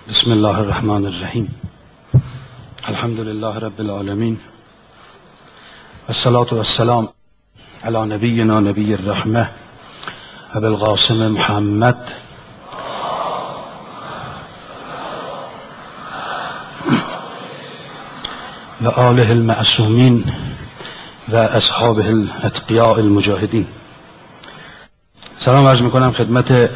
بسم الله الرحمن الرحیم. الحمد لله رب العالمین، الصلاة والسلام علی نبینا نبی الرحمه ابی القاسم محمد و آله المعصومین و اصحابه الاتقیاء المجاهدین. سلام عرض میکنم خدمت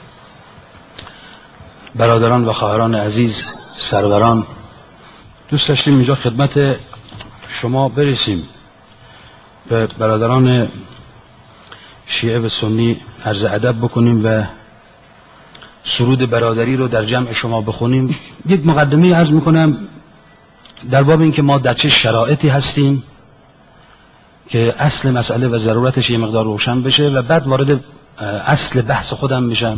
برادران و خواهران عزیز، سروران. دوست داشتیم اینجا خدمت شما برسیم، به برادران شیعه و سنی عرض ادب بکنیم و سرود برادری رو در جمع شما بخونیم. یک مقدمه عرض میکنم در باب این که ما در چه شرایطی هستیم که اصل مسئله و ضرورتش یه مقدار روشن بشه و بعد وارد اصل بحث خودم میشم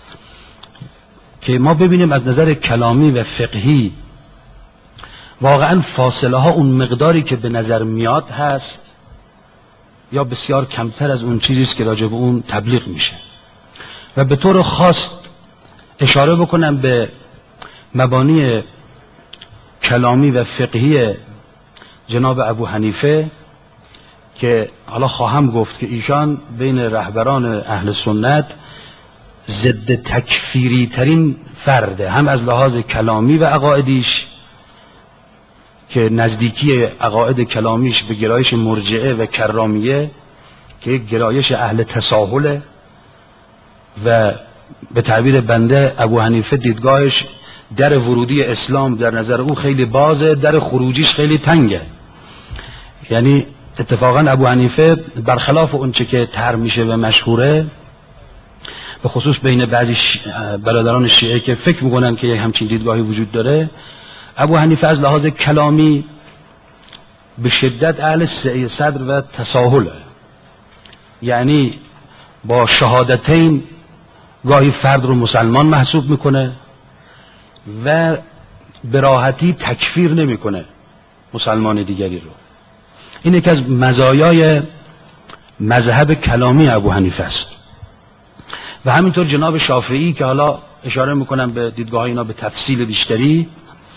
که ما ببینیم از نظر کلامی و فقهی واقعا فاصله ها اون مقداری که به نظر میاد هست یا بسیار کمتر از اون چیزیست که راجع به اون تبلیغ میشه. و به طور خاص اشاره بکنم به مبانی کلامی و فقهی جناب ابو حنیفه که حالا خواهم گفت که ایشان بین رهبران اهل سنت ضد تکفیری ترین فرده، هم از لحاظ کلامی و عقایدیش که نزدیکی عقاید کلامیش به گرایش مرجعه و کرامیه که یک گرایش اهل تساهله و به تعبیر بنده ابو حنیفه دیدگاهش در ورودی اسلام در نظر او خیلی بازه، در خروجیش خیلی تنگه. یعنی اتفاقا ابو حنیفه برخلاف اونچه که طرح میشه و مشهوره، به خصوص بین بعضی برادران شیعه که فکر میکنن که یک همچین دیدگاهی وجود داره، ابو حنیفه از لحاظ کلامی به شدت اهل سعی صدر و تساهله. یعنی با شهادتین گاهی فرد رو مسلمان محسوب میکنه و به راحتی تکفیر نمیکنه مسلمان دیگری رو. این یکی از مزایای مذهب کلامی ابو حنیفه است. و همینطور جناب شافعی که حالا اشاره میکنم به دیدگاه اینا به تفصیل بیشتری،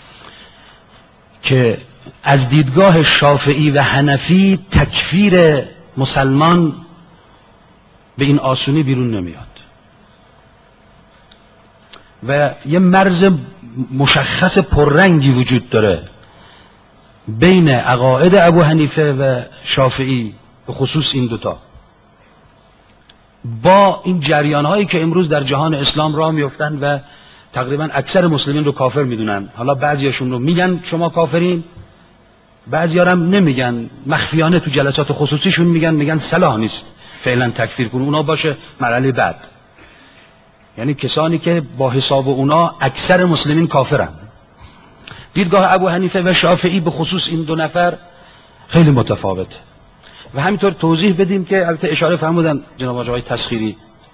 که از دیدگاه شافعی و حنفی تکفیر مسلمان به این آسونی بیرون نمیاد و یه مرز مشخص پررنگی وجود داره بین عقاید ابو حنیفه و شافعی، به خصوص این دوتا، با این جریان هایی که امروز در جهان اسلام راه میافتند و تقریبا اکثر مسلمین رو کافر میدونن. حالا بعضیاشون رو میگن شما کافرین، بعضیا هم نمیگن، مخفیانه تو جلسات خصوصیشون میگن صلاح نیست فعلا تکفیر کنون، اونا باشه مرحله بعد. یعنی کسانی که با حساب اونا اکثر مسلمین کافرن. دیدگاه ابو حنیفه و شافعی به خصوص این دو نفر خیلی متفاوته. و همینطور توضیح بدیم که البته اشاره فرمودن جناب آقای تسخیری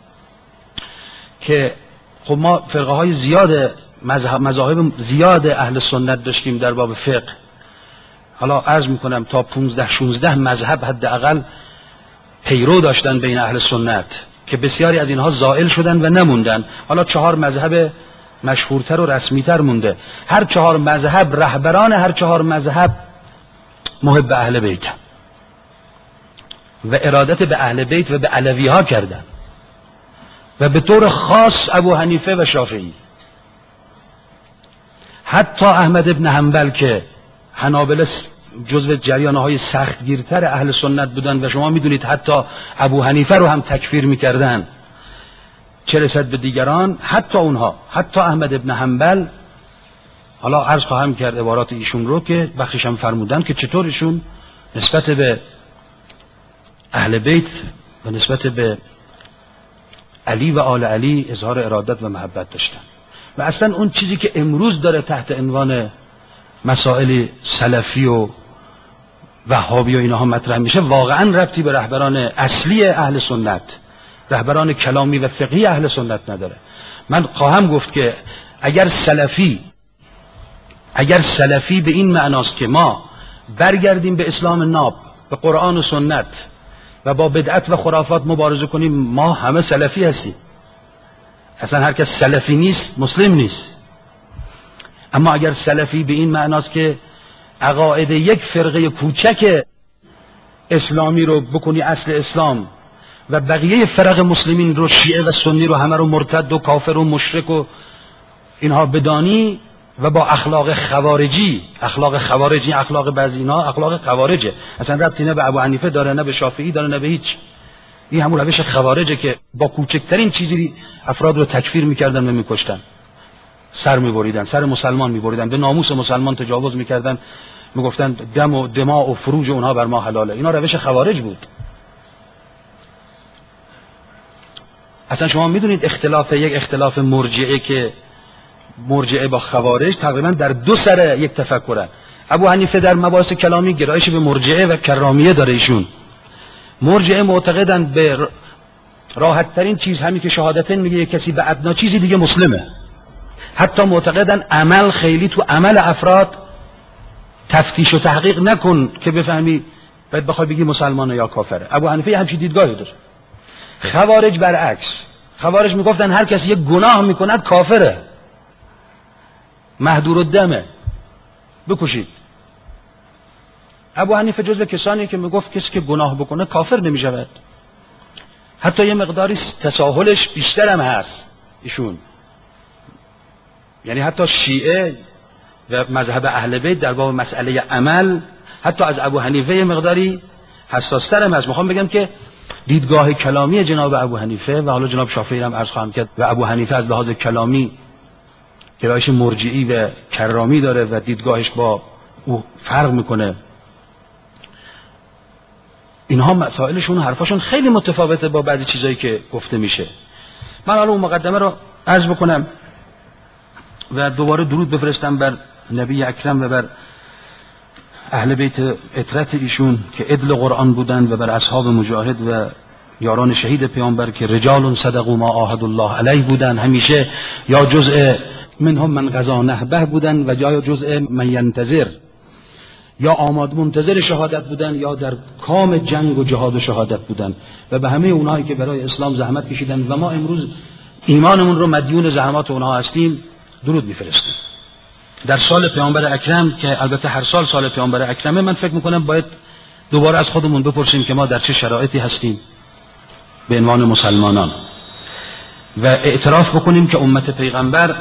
که خب ما فرقه های زیاد مذاهب زیاد اهل سنت داشتیم در باب فقه. حالا عرض میکنم تا 15-16 مذهب حداقل پیرو داشتن بین اهل سنت که بسیاری از اینها زائل شدن و نموندن. حالا 4 مذهب مشهورتر و رسمیتر مونده. هر 4 مذهب، رهبران هر 4 مذهب محب اهل بیت و ارادت به اهل بیت و به علوی ها کردن، و به طور خاص ابو حنیفه و شافعی. حتی احمد ابن حنبل که حنابلة جزو جریانهای سختگیرتر اهل سنت بودن و شما میدونید حتی ابو حنیفه رو هم تکفیر میکردن، چه رسد به دیگران. حتی اونها، حتی احمد ابن حنبل، حالا عرض خواهم کرد عبارات ایشون رو که بخشش هم فرمودن که چطور ایشون نسبت به اهل بیت و نسبت به علی و آل علی اظهار ارادت و محبت داشتن. و اصلا اون چیزی که امروز داره تحت عنوان مسائل سلفی و وهابی و اینها مطرح میشه واقعا ربطی به رهبران اصلی اهل سنت، رهبران کلامی و فقهی اهل سنت نداره. من خواهم گفت که اگر سلفی به این معناست که ما برگردیم به اسلام ناب، به قرآن و سنت و با بدعت و خرافات مبارزه کنیم، ما همه سلفی هستیم. اصلا هر کس سلفی نیست مسلم نیست. اما اگر سلفی به این معناست که عقاید یک فرقه کوچک اسلامی رو بکنی اصل اسلام و بقیه فرق مسلمین رو، شیعه و سنی رو همه رو مرتد و کافر و مشرک و اینها بدانی و با اخلاق خوارجی، اخلاق بعضی اینا اخلاق خوارجه، اصلا ربطی نه به ابو حنیفه داره، نه به شافعی داره، نه به هیچ. این همون روش خوارجه که با کوچکترین چیزی افراد رو تکفیر میکردن و میکشتن، سر میبریدن، سر مسلمان میبریدن، به ناموس مسلمان تجاوز میکردن، میگفتن دم و دماء و فروج اونها بر ما حلاله. اینا روش خوارج بود. اصلا شما میدونید اختلاف مرجعه که مرجعه با خوارج تقریبا در دو سر یک تفکره. ابو حنیفه در مباحث کلامی گرایش به مرجعه و کرامیه داره. ایشون مرجعه معتقدن به راحت ترین چیز همین که شهادتین میگه کسی به ادنا چیزی دیگه مسلمه. حتی معتقدن عمل خیلی تو عمل افراد تفتیش و تحقیق نکن که بفهمی بعد بخوای بگی مسلمانه یا کافره. ابو حنیفه همچین دیدگاهی داره. خوارج برعکس، خوارج میگفتن هر کسی یک گناه میکند کافره، مهدور الدمه، بکشید. ابو حنیفه جزو کسانی که میگفت کسی که گناه بکنه کافر نمیشود. حتی یه مقداری تساهلش بیشتر هم هست ایشون. یعنی حتی شیعه و مذهب اهل بیت در باب مسئله عمل حتی از ابو حنیفه یه مقداری حساس‌تر هم هست. میخوام بگم که دیدگاه کلامی جناب ابو حنیفه و حالا جناب شافعی هم عرض خواهم کرد و ابو حنیفه از لحاظ کلامی گرایش مرجعی و کرامی داره و دیدگاهش با او فرق میکنه. اینها مسائلشون، حرفاشون خیلی متفاوته با بعضی چیزایی که گفته میشه. من حالا اون مقدمه رو عرض بکنم و دوباره درود بفرستم بر نبی اکرم و بر اهل بیت اطرت ایشون که عدل قرآن بودن و بر اصحاب مجاهد و یاران شهید پیامبر که رجال صدقوا ما عاهد الله علیه بودن، همیشه یا جزء منهم من قضا نحبه بودن و یا جزء من ینتظر، یا آماد منتظر شهادت بودن یا در کام جنگ و جهاد و شهادت بودن و به همه اونهایی که برای اسلام زحمت کشیدن و ما امروز ایمانمون رو مدیون زحمات اونها هستیم درود میفرستیم. در سال پیامبر اکرم که البته هر سال پیامبر اکرمه، من فکر میکنم باید دوباره از خودمون بپرسیم که ما در چه شرایطی هستیم به عنوان مسلمانان و اعتراف بکنیم که امت پیغمبر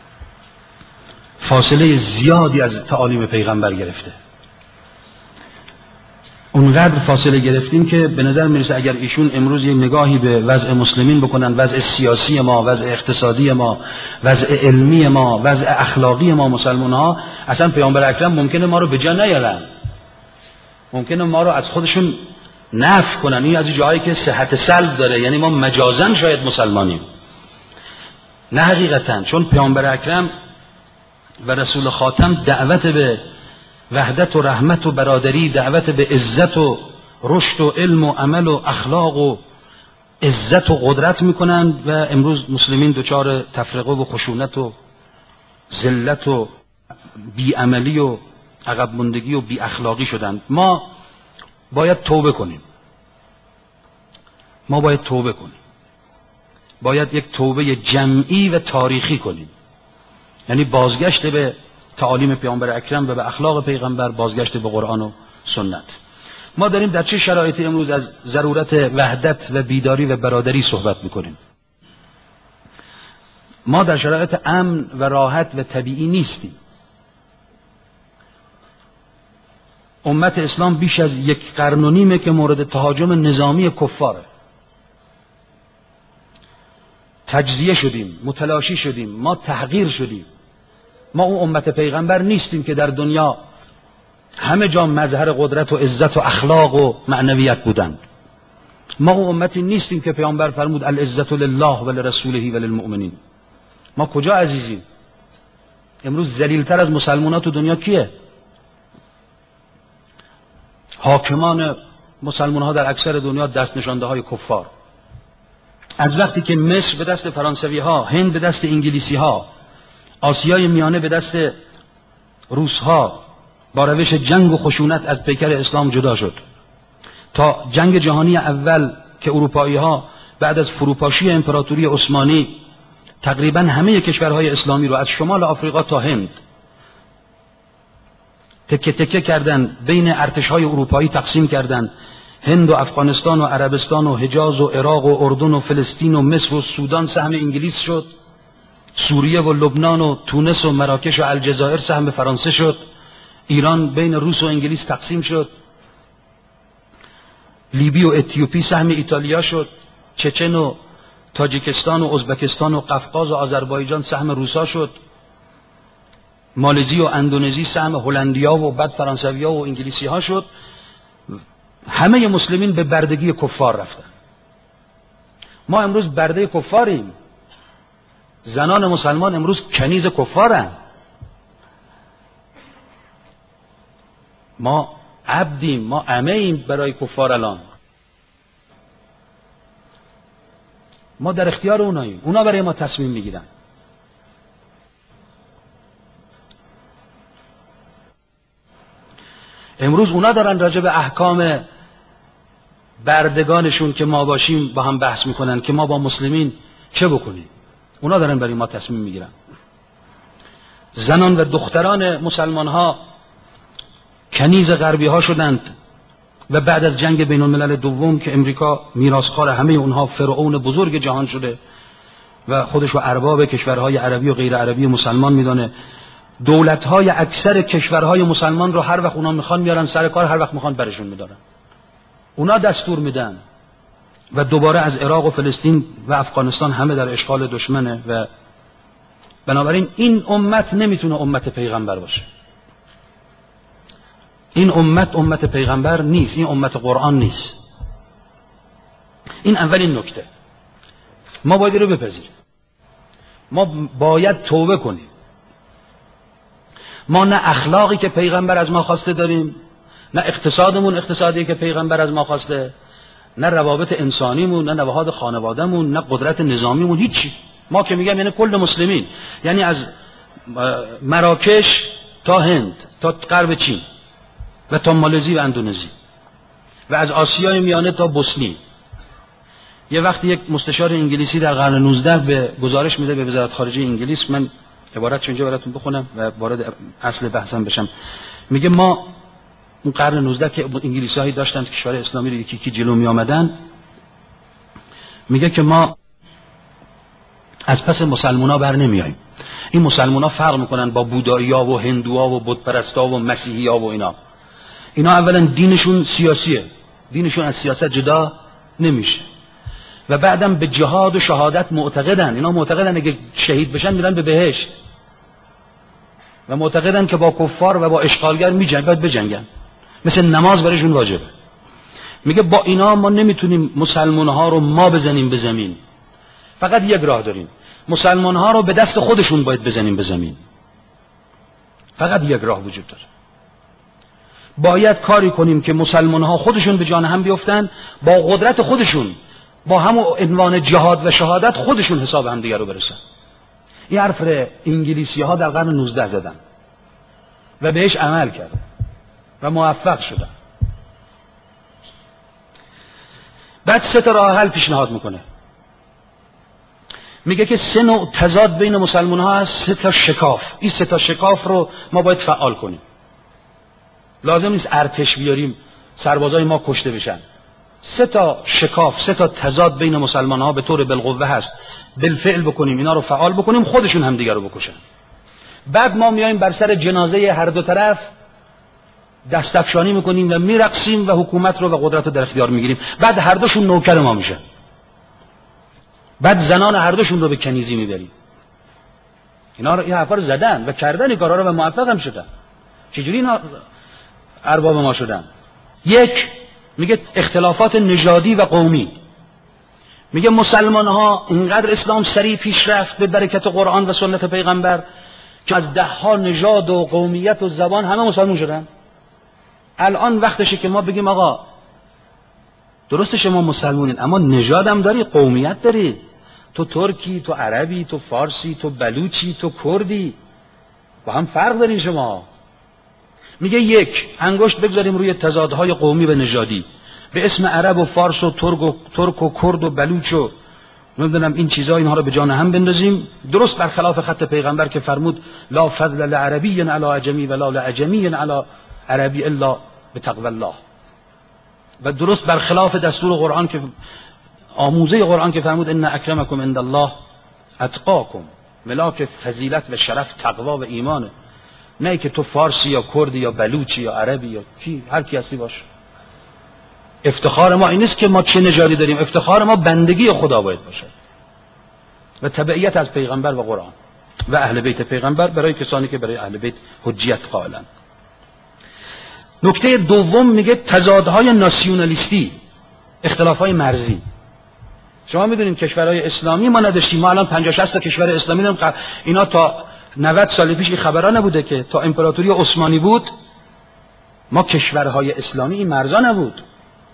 فاصله زیادی از تعالیم پیغمبر گرفته. اونقدر فاصله گرفتیم که به نظر میرسه اگر ایشون امروز یک نگاهی به وضع مسلمین بکنن، وضع سیاسی ما، وضع اقتصادی ما، وضع علمی ما، وضع اخلاقی ما مسلمان ها، اصلا پیامبر اکرم ممکنه ما رو به جا نیارن، ممکنه ما رو از خودشون نفی کنن. این از جاهایی که صحت سلب داره، یعنی ما مجازن شاید مسلمانیم نه حقیقتا، چون پیامبر اکرم و رسول خاتم دعوت به وحدت و رحمت و برادری، دعوت به عزت و رشد و علم و عمل و اخلاق و عزت و قدرت میکنند و امروز مسلمین دچار تفرقه و خشونت و ذلت و بیعملی و عقب ماندگی و بی اخلاقی شدند. ما باید توبه کنیم. باید یک توبه جمعی و تاریخی کنیم، یعنی بازگشت به تعالیم پیامبر اکرم و به اخلاق پیغمبر، بازگشت به قرآن و سنت. ما داریم در چه شرایطی امروز از ضرورت وحدت و بیداری و برادری صحبت میکنیم؟ ما در شرایط امن و راحت و طبیعی نیستیم. امت اسلام بیش از 1.5 قرن که مورد تهاجم نظامی کفاره. تجزیه شدیم، متلاشی شدیم، ما تحقیر شدیم. ما اون امت پیغمبر نیستیم که در دنیا همه جا مظهر قدرت و عزت و اخلاق و معنویت بودند. ما اون امتی نیستیم که پیامبر فرمود العزت لله و لرسوله و للمؤمنین. ما کجا عزیزیم؟ امروز ذلیل‌تر از مسلمانات تو دنیا کیه؟ حاکمان مسلمان ها در اکثر دنیا دست نشانده های کفار. از وقتی که مصر به دست فرانسوی ها، هند به دست انگلیسی ها، آسیای میانه به دست روس ها با روش جنگ و خشونت از پیکر اسلام جدا شد، تا جنگ جهانی اول که اروپایی ها بعد از فروپاشی امپراتوری عثمانی تقریبا همه کشورهای اسلامی رو از شمال آفریقا تا هند تکه تکه کردن، بین ارتش‌های اروپایی تقسیم کردن. هند و افغانستان و عربستان و حجاز و عراق و اردن و فلسطین و مصر و سودان سهم انگلیس شد. سوریه و لبنان و تونس و مراکش و الجزایر سهم فرانسه شد. ایران بین روس و انگلیس تقسیم شد. لیبی و اتیوپی سهم ایتالیا شد. چچن و تاجیکستان و ازبکستان و قفقاز و آذربایجان سهم روسا شد. مالزی و اندونزی سهم هلندیا و بعد فرانسویا و انگلیسی ها شد. همه مسلمین به بردگی کفار رفتن. ما امروز برده کفاریم. زنان مسلمان امروز کنیز کفارن. ما عبدیم، ما عمه‌ایم برای کفار. الان ما در اختیار اوناییم، اونا برای ما تصمیم میگیرن. امروز اونا دارن راجع به احکام بردگانشون که ما باشیم با هم بحث میکنن که ما با مسلمین چه بکنیم. اونا دارن برای ما تصمیم میگیرن. زنان و دختران مسلمان ها کنیز غربی ها شدند و بعد از جنگ بین الملل دوم که امریکا میراثخوار همه اونها، فرعون بزرگ جهان شده و خودش رو ارباب کشورهای عربی و غیر عربی مسلمان میدانه، دولت‌های اکثر کشورهای مسلمان رو هر وقت اونا میخوان میارن سر کار، هر وقت میخوان برشون میدارن. اونا دستور میدن و دوباره از عراق و فلسطین و افغانستان همه در اشغال دشمنه و بنابراین این امت نمیتونه امت پیغمبر باشه. این امت پیغمبر نیست، این امت قرآن نیست. این اولین نکته. ما باید رو بپذیریم. ما باید توبه کنیم. ما نه اخلاقی که پیغمبر از ما خواسته داریم، نه اقتصادمون اقتصادی که پیغمبر از ما خواسته، نه روابط انسانیمون، نه نوهاد خانوادهمون، نه قدرت نظامیمون، هیچی. ما که میگم یعنی کل مسلمین، یعنی از مراکش تا هند تا غرب چین و تا مالزی و اندونزی و از آسیای میانه تا بوسنی. یه وقتی یک مستشار انگلیسی در قرن 19 به گزارش میده به وزارت خارجه انگلیس، من عبارتش اینجا براتون بخونم و وارد اصل بحثم بشم. میگه ما اون قرن 19 که انگلیسی‌هایی داشتن کشور اسلامی رو یکی یکی جلو می آمدن، میگه که ما از پس مسلمونا بر نمیاییم. این مسلمونا فرق میکنن با بودایی‌ها و هندوها و بتپرستا و مسیحی‌ها و اینا اولا دینشون سیاسیه، دینشون از سیاست جدا نمیشه و بعدم به جهاد و شهادت معتقدن. اینا معتقدن اگه شهید بشن میرن به بهشت و معتقدن که با کفار و با اشغالگر باید بجنگن، مثل نماز برایشون واجبه. میگه با اینا ما نمیتونیم مسلمان‌ها رو ما بزنیم به زمین. فقط یک راه داریم، مسلمان‌ها رو به دست خودشون باید بزنیم به زمین. فقط یک راه وجود داره. باید کاری کنیم که مسلمان‌ها خودشون به جان هم بیفتن، با قدرت خودشون، با همون عنوان جهاد و شهادت خودشون حساب هم دیگر رو برسن. این حرف انگلیسی‌ها در قرن 19 زدن و بهش عمل کردن و موفق شدن. بعد 3 راه حل پیشنهاد میکنه. میگه که 3 نوع تضاد بین مسلمان ها هست، 3 شکاف. این 3 شکاف رو ما باید فعال کنیم. لازم نیست ارتش بیاریم سربازای ما کشته بشن. 3 شکاف، 3 تضاد بین مسلمان ها به طور بالقوه هست. بالفعل بکنیم، اینا رو فعال بکنیم، خودشون هم دیگر رو بکشن. بعد ما میایم بر سر جنازه هر دو طرف دستفشانی میکنیم و میرقصیم و حکومت رو و قدرت رو در اختیار میگیریم. بعد هر دوشون نوکر ما میشن. بعد زنان هر دوشون رو به کنیزی میبریم. اینا رو این حرفا رو زدن و کردن این کارا رو و موفق هم شدن. چجوری اینا ارباب ما شدن؟ 1 میگه اختلافات نژادی و قومی. میگه مسلمان ها اینقدر اسلام سریع پیش رفت به برکت قرآن و سنت پیغمبر که از 10 ها نژاد و قومیت و زبان همه مسلمان شدن. الان وقتشه که ما بگیم آقا درسته شما مسلمانین اما نژاد هم داری، قومیت داری، تو ترکی، تو عربی، تو فارسی، تو بلوچی، تو کردی، با هم فرق دارین شما. میگه 1 انگشت بگذاریم روی تضادهای قومی و نژادی به اسم عرب و فارس و ترک و کرد و بلوچ و نمیدونم این چیزا، اینها رو به جان هم بندازیم، درست برخلاف خط پیغمبر که فرمود لا فضل لعربی علی عجمی ولا لعجمی علی عربی الا به تقوی الله. و درست برخلاف دستور قرآن که آموزه قرآن که فرمود ان اکرمکم عند الله اتقاکم، ملاک فضیلت و شرف تقوا و ایمانه. نه که تو فارسی یا کردی یا بلوچی یا عربی یا کی، هر کی هستی باش. افتخار ما این نیست که ما چه نژادی داریم، افتخار ما بندگی خدا باید باشه و تبعیت از پیغمبر و قرآن و اهل بیت پیغمبر برای کسانی که برای اهل بیت حجیت قائلن. نکته دوم میگه تضادهای ناسیونالیستی، اختلافهای مرزی. شما میدونید کشورهای اسلامی ما نداشتیم، ما الان 50 60 تا کشور اسلامی داریم. اینا تا 90 سال پیش این خبرا نبوده که تا امپراتوری عثمانی بود ما کشورهای اسلامی این مرزا نبود.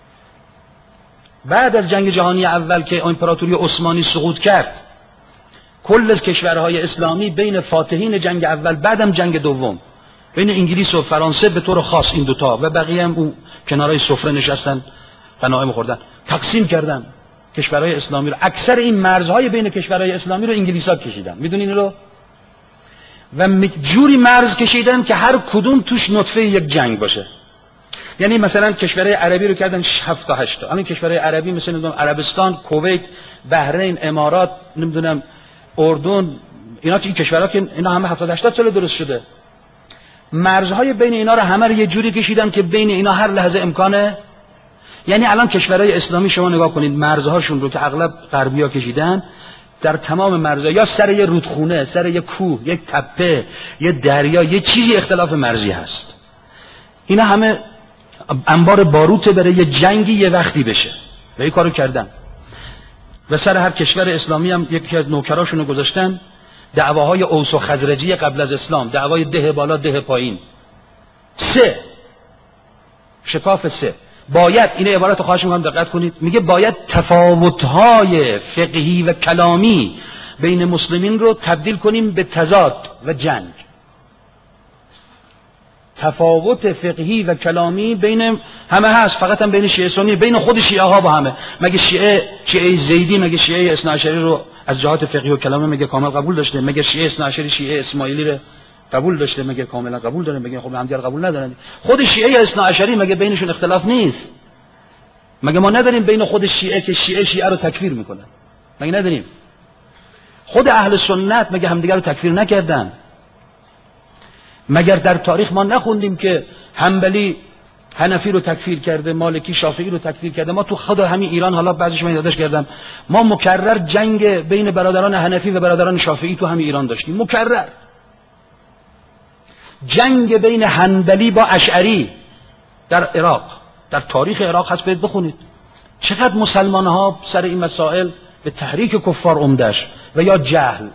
بعد از جنگ جهانی اول که امپراتوری عثمانی سقوط کرد، کل از کشورهای اسلامی بین فاتحین جنگ اول بعدم جنگ دوم بین انگلیس و فرانسه به طور خاص این دوتا و بقیه هم اون کنارای سفره نشستن غنایم خوردن، تقسیم کردن کشورهای اسلامی رو. اکثر این مرزهای بین کشورهای اسلامی رو انگلیس‌ها کشیدن، میدونین رو؟ و جوری مرز کشیدن که هر کدوم توش نطفه یک جنگ باشه. یعنی مثلا کشورهای عربی رو کردن 7 تا 8 تا. الان کشورهای عربی مثل نمیدونم عربستان، کویت، بحرین، امارات، نمیدونم اردن، اینا که این کشورها که اینا همه 70 80 سال درست شده. مرزهای بین اینا رو همه رو یه جوری کشیدن که بین اینا هر لحظه امکانه. یعنی الان کشورهای اسلامی شما نگاه کنید مرزهاشون رو که اغلب غربی‌ها کشیدن، در تمام مرزها یا سر یه رودخونه، سر یه کوه، یک تپه، یه دریا، یه چیزی اختلاف مرزی هست. اینا همه انبار باروت برای یه جنگی یه وقتی بشه و این کارو کردن. و سر هر کشور اسلامی هم یکی از نوکراشونو گذاشتن دعواهای اوس و خزرجی قبل از اسلام، دعوای ده بالا ده پایین. 3 شکاف 3 باید، این عبارت خواهش میکنم دقت کنید، میگه باید تفاوت‌های فقهی و کلامی بین مسلمین رو تبدیل کنیم به تضاد و جنگ. تفاوت فقهی و کلامی بین همه هست، فقط هم بین شیعه سنی، بین خود شیعه ها با همه. مگه شیعه زیدی مگه شیعه اثناعشری رو از جهات فقهی و کلامی مگه کامل قبول داشته؟ مگه شیعه اثناعشری شیعه اسماعیلی رو قبول داشته؟ مگه کاملا قبول داره؟ مگه خب همدیگر قبول ندارن؟ خود شیعه اثناعشری مگه بینشون اختلاف نیست؟ مگه ما نداریم بین خود شیعه که شیعه رو تکفیر میکنن؟ مگه نداریم؟ خود اهل سنت مگه همدیگر رو تکفیر نکردن؟ مگر در تاریخ ما نخوندیم که حنبلی حنفی رو تکفیر کرده، مالکی شافعی رو تکفیر کرده؟ ما تو خود همین ایران، حالا بعضیش من یادداشت کردم، ما مکرر جنگ بین برادران حنفی و برادران شافعی تو همین ایران داشتیم، مکرر. جنگ بین حنبلی با اشعری در عراق، در تاریخ عراق هست، برید بخونید چقدر مسلمان ها سر این مسائل به تحریک کفار عمدش و یا جهل.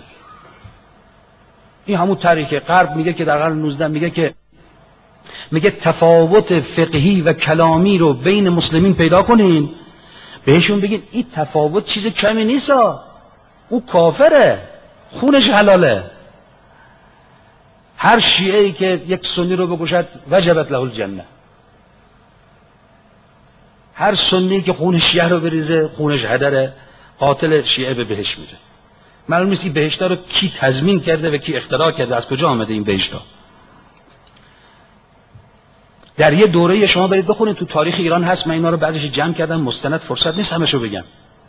این همون تاریخ غرب میگه که در قرن 19 میگه تفاوت فقهی و کلامی رو بین مسلمین پیدا کنین، بهشون بگین این تفاوت چیز کمی نیست، او کافره، خونش حلاله. هر شیعه‌ای که یک سنی رو بکشد وجبت له الجنه. هر سنی که خون شیعه رو بریزه خونش هدره، قاتل شیعه به بهشت میره. معلوم نیست این بهشت رو کی تضمین کرده و کی اختراع کرده، از کجا آمده این بهشت ها. در یه دوره شما برید بخونید تو تاریخ ایران هست، من اینا رو بعضیش جمع کردم، مستند فرصت نیست همشو بگم،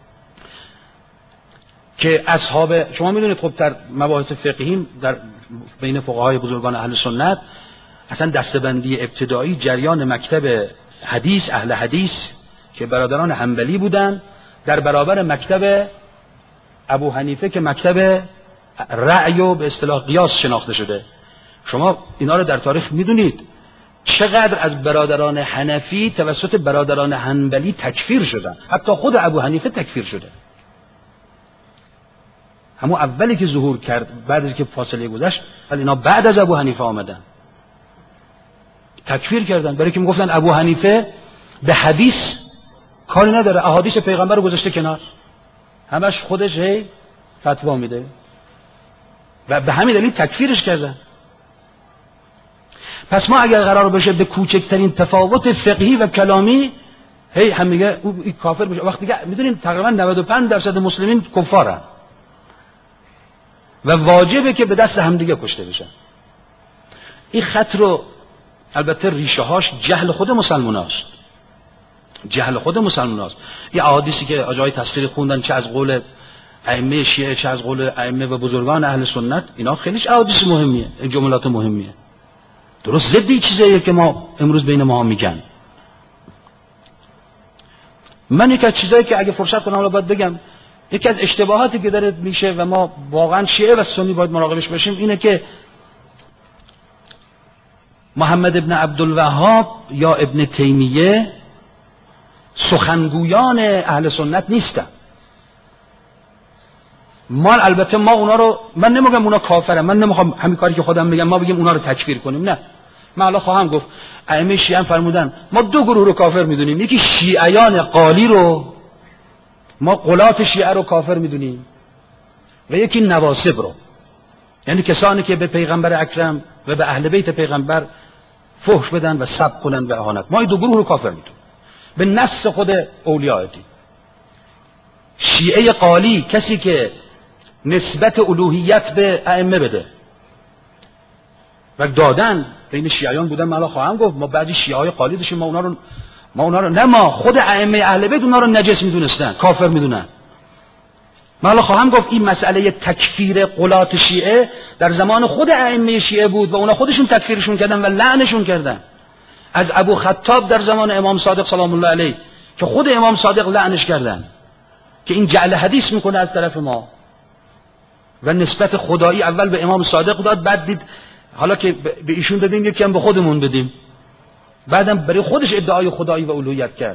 که اصحاب شما میدونید خب در مباحث فقهی در بین فقهای بزرگان اهل سنت اصلا دسته‌بندی ابتدایی جریان مکتب حدیث، اهل حدیث که برادران حنبلی بودن، در برابر مکتب ابو حنیفه که مکتب رأی و به اصطلاح قیاس شناخته شده. شما اینا رو در تاریخ میدونید چقدر از برادران حنفی توسط برادران حنبلی تکفیر شدن، حتی خود ابو حنیفه تکفیر شده. همون اولی که ظهور کرد بعد از که فاصله گذشت، ولی اینا بعد از ابو حنیفه آمدن تکفیر کردن، برای که میگفتن ابو حنیفه به حدیث کاری نداره، احادیث پیغمبر رو گذاشته کنار، همش خودش فتوا میده و به همین دلیل تکفیرش کردن. پس ما اگر قرار باشه به کوچکترین تفاوت فقهی و کلامی هم میگه این کافر بشه، وقتی دیگه میدونیم تقریبا 95% مسلمین کفارن و واجبه که به دست همدیگه کشته بشن. این خط رو البته ریشه هاش جهل خود مسلماناست، جهل خود مسلماناست. یه احادیثی که آقای تسخیری خوندن چه از قول ائمه شیعه چه از قول ائمه و بزرگان اهل سنت، اینا خیلی احادیث مهمیه، جملات مهمیه، درست ضد چیزاییه که ما امروز بین ما میگن. من یک از چیزایی که اگه فرصت کنم الان باید بگم، یکی از اشتباهاتی که داره میشه و ما واقعا شیعه و سنی باید مراقبش باشیم اینه که محمد ابن عبدالوهاب یا ابن تیمیه سخنگویان اهل سنت نیستن. البته ما اونا رو، من نمیگم اونا کافرن، من نمیخوام همین کاری که خودم میگم ما بگیم اونا رو تکفیر کنیم، نه. من الان خواهم گفت ائمه شیعه فرمودن ما دو گروه رو کافر میدونیم، یکی شیعیان قالی رو، ما قلات شیعه رو کافر میدونیم، و یکی نواسب رو، یعنی کسانی که به پیغمبر اکرم و به اهل بیت پیغمبر فحش بدن و سب کنن و اهانت. ما این دو گروه رو کافر میدونیم به نص خود اولیاء دین. شیعه قالی کسی که نسبت الوهیت به ائمه بده و دادن، بین شیعیان بودن. من خواهم گفت ما بعضی شیعه قالی داشتیم، ما اونا رو نه ما خود ائمه اهل بیت اونا رو نجس میدونستن، کافر میدونن. من خواهم گفت این مسئله تکفیر قلات شیعه در زمان خود ائمه شیعه بود و اونا خودشون تکفیرشون کردن و لعنشون کردن. از ابو خطاب در زمان امام صادق سلام الله علیه که خود امام صادق لعنش کردن که این جعل حدیث میکنه از طرف ما و نسبت خدایی اول به امام صادق داد، بعد دید حالا که به ایشون دادیم یکی هم به خودمون بدیم، بعدم برای خودش ادعای خدایی و الوهیت کرد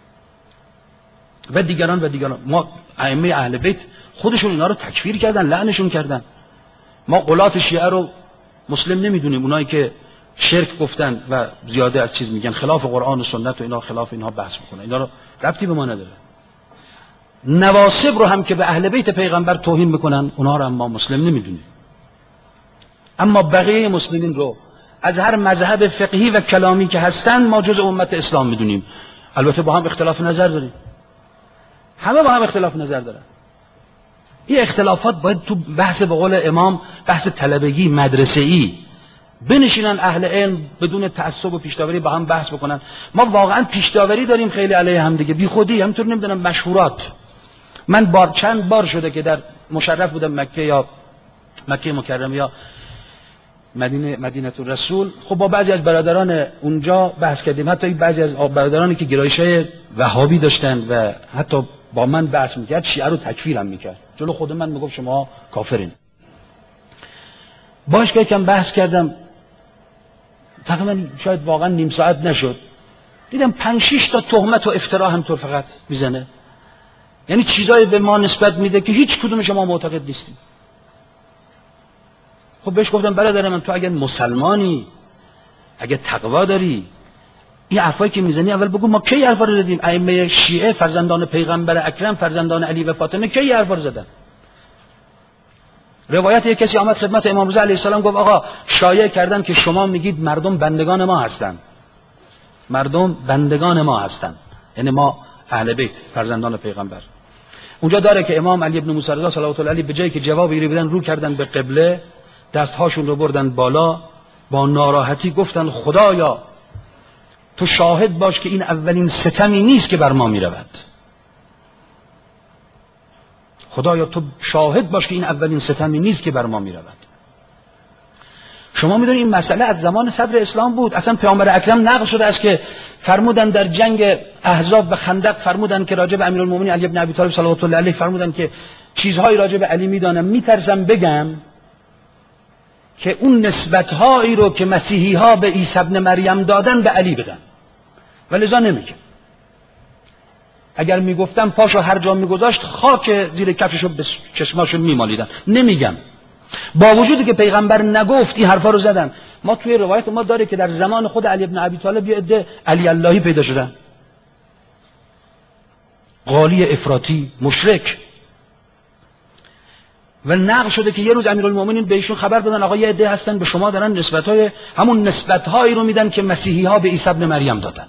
و دیگران. ما ائمه اهل بیت خودشون اینا رو تکفیر کردن، لعنشون کردن. ما قلات شیعه رو مسلم نمیدونیم، اونایی که شرک گفتن و زیاده از چیز میگن، خلاف قرآن و سنت و اینا، خلاف اینها بحث میکنن، اینا رو ربطی به ما نداره. نواسب رو هم که به اهل بیت پیغمبر توهین میکنن، اونها رو هم ما مسلم نمیدونیم. اما بقیه مسلمین رو از هر مذهب فقهی و کلامی که هستن ما جز امت اسلام میدونیم. البته با هم اختلاف نظر داریم، همه با هم اختلاف نظر دارن. این اختلافات باید تو بحث به قول امام بحث طلبگی مدرسه‌ای بنشینن اهل علم بدون تعصب و پیش‌داوری با هم بحث بکنن. ما واقعا پیش‌داوری داریم خیلی علیه هم دیگه، بی خودی، همینطور نمیدونم مشهورات. من چند بار شده که در مشرف بودم مکه یا مکه مکرمه یا مدینه الرسول، خب با بعضی از برادران اونجا بحث کردیم، حتی بعضی از برادرانی که گرایش‌های وهابی داشتن و حتی با من بحث میکرد، شیعه رو تکفیر هم میکرد، جلو خود من میگفت شما کافرین. باش که یکم بحث کردم، تقریبا شاید واقعا نیم ساعت نشد، دیدم 5-6 تا تهمت و افترا همطور فقط میزنه، یعنی چیزایی به ما نسبت میده که هیچ کدومش ما معتقد نیستیم. خب بهش گفتم برادر من، تو اگر مسلمانی، اگر تقوا داری، این حرفایی که میزنی اول بگو ما کی حرفا رو زدیم؟ ائمه شیعه فرزندان پیغمبر اکرم، فرزندان علی و فاطمه کی حرفا رو زدن؟ روایت یک کسی آمد خدمت امام رضا علیه السلام گفت آقا شایعه کردن که شما میگید مردم بندگان ما هستند، مردم بندگان ما هستند، یعنی ما اهل بیت فرزندان پیغمبر. اونجا داره که امام علی ابن موسی رضا صلوات الله علیه به جایی که جوابی بدن رو کردن به قبله، دستهاشون رو بردن بالا، با ناراحتی گفتن خدایا تو شاهد باش که این اولین ستمی نیست که بر ما می رود. خدایا تو شاهد باش که این اولین ستمی نیست که بر ما می رود. شما میدونید این مسئله از زمان صدر اسلام بود. اصلا پیامبر اکرم نقل شده است که فرمودن در جنگ احزاب و خندق، فرمودن که راجع به امیرالمومنین علی بن ابی طالب صلوات الله علیه فرمودن که چیزهایی راجع به علی میدانم، میترسم بگم که اون نسبت‌هایی رو که مسیحی‌ها به عیسی ابن مریم دادن به علی بدن، ولذا نمیگم. اگر میگفتم پاشو هر جا میگذاشت خاک زیر کفششو به چشماشو میمالیدن. نمیگم، با وجودی که پیغمبر نگفت این حرفا رو زدن. ما توی روایت ما داره که در زمان خود علی ابن ابی طالب یه عده علی اللهی پیدا شدن، قالی افراطی مشرک، و نقل شده که یه روز امیرالمومنین به ایشون خبر دادن آقا یه عده هستن به شما دارن نسبت‌های همون نسبت‌هایی رو میدن که مسیحی‌ها به عیسی ابن مریم دادن،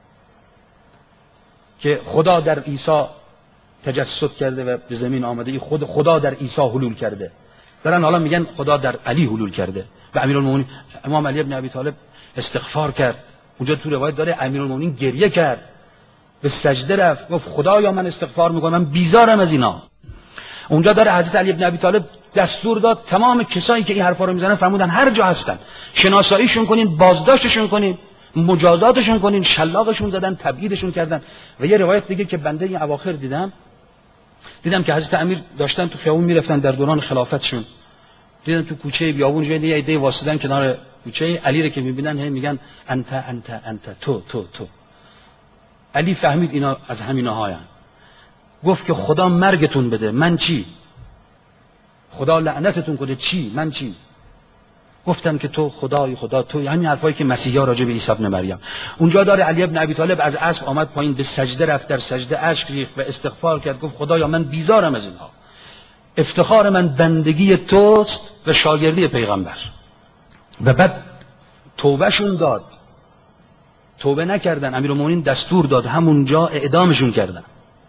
که خدا در عیسی تجسد کرده و به زمین آمده، خدا در عیسی حلول کرده. دارن حالا میگن خدا در علی حلول کرده. به امیرالمومنین امام علی ابن ابی طالب استغفار کرد. اونجا تو روایت داره امیرالمومنین گریه کرد، به سجده رفت، گفت خدایا من استغفار میکنم، من بیزارم از اینا. اونجا داره حضرت علی ابن ابی طالب دستور داد تمام کسایی که این حرفا رو میزنن فرمودن هر جا هستن شناساییشون کنین، بازداشتشون کنین، مجازاتشون کنین، شلاقشون زدن، تبعیدشون کردن. و یه روایت دیگه که بنده این اواخر دیدم که حضرت امیر داشتن تو خیابون میرفتن در دوران خلافتشون، دیدن تو کوچه بیابون جای یه عده واسطن کنار کوچه، علی رو که میبینن هی میگن انت تو. علی فهمید اینا از همینا هاین، گفت که خدا مرگتون بده، من چی؟ خدا لعنتتون کنه، چی؟ من چی؟ گفتن که تو خدای خدا تو، همین حرفایی که مسیحا راجع به عیسی ابن مریم. اونجا داره علی ابن ابی طالب از اسب آمد پایین، به سجده رفت، در سجده اشک ریخت و استغفار کرد، گفت خدایا من بیزارم از اینها، افتخار من بندگی توست و شاگردی پیغمبر. و بعد توبهشون داد، توبه نکردن، امیرالمومنین دستور داد همونجا اعدامشون کردن.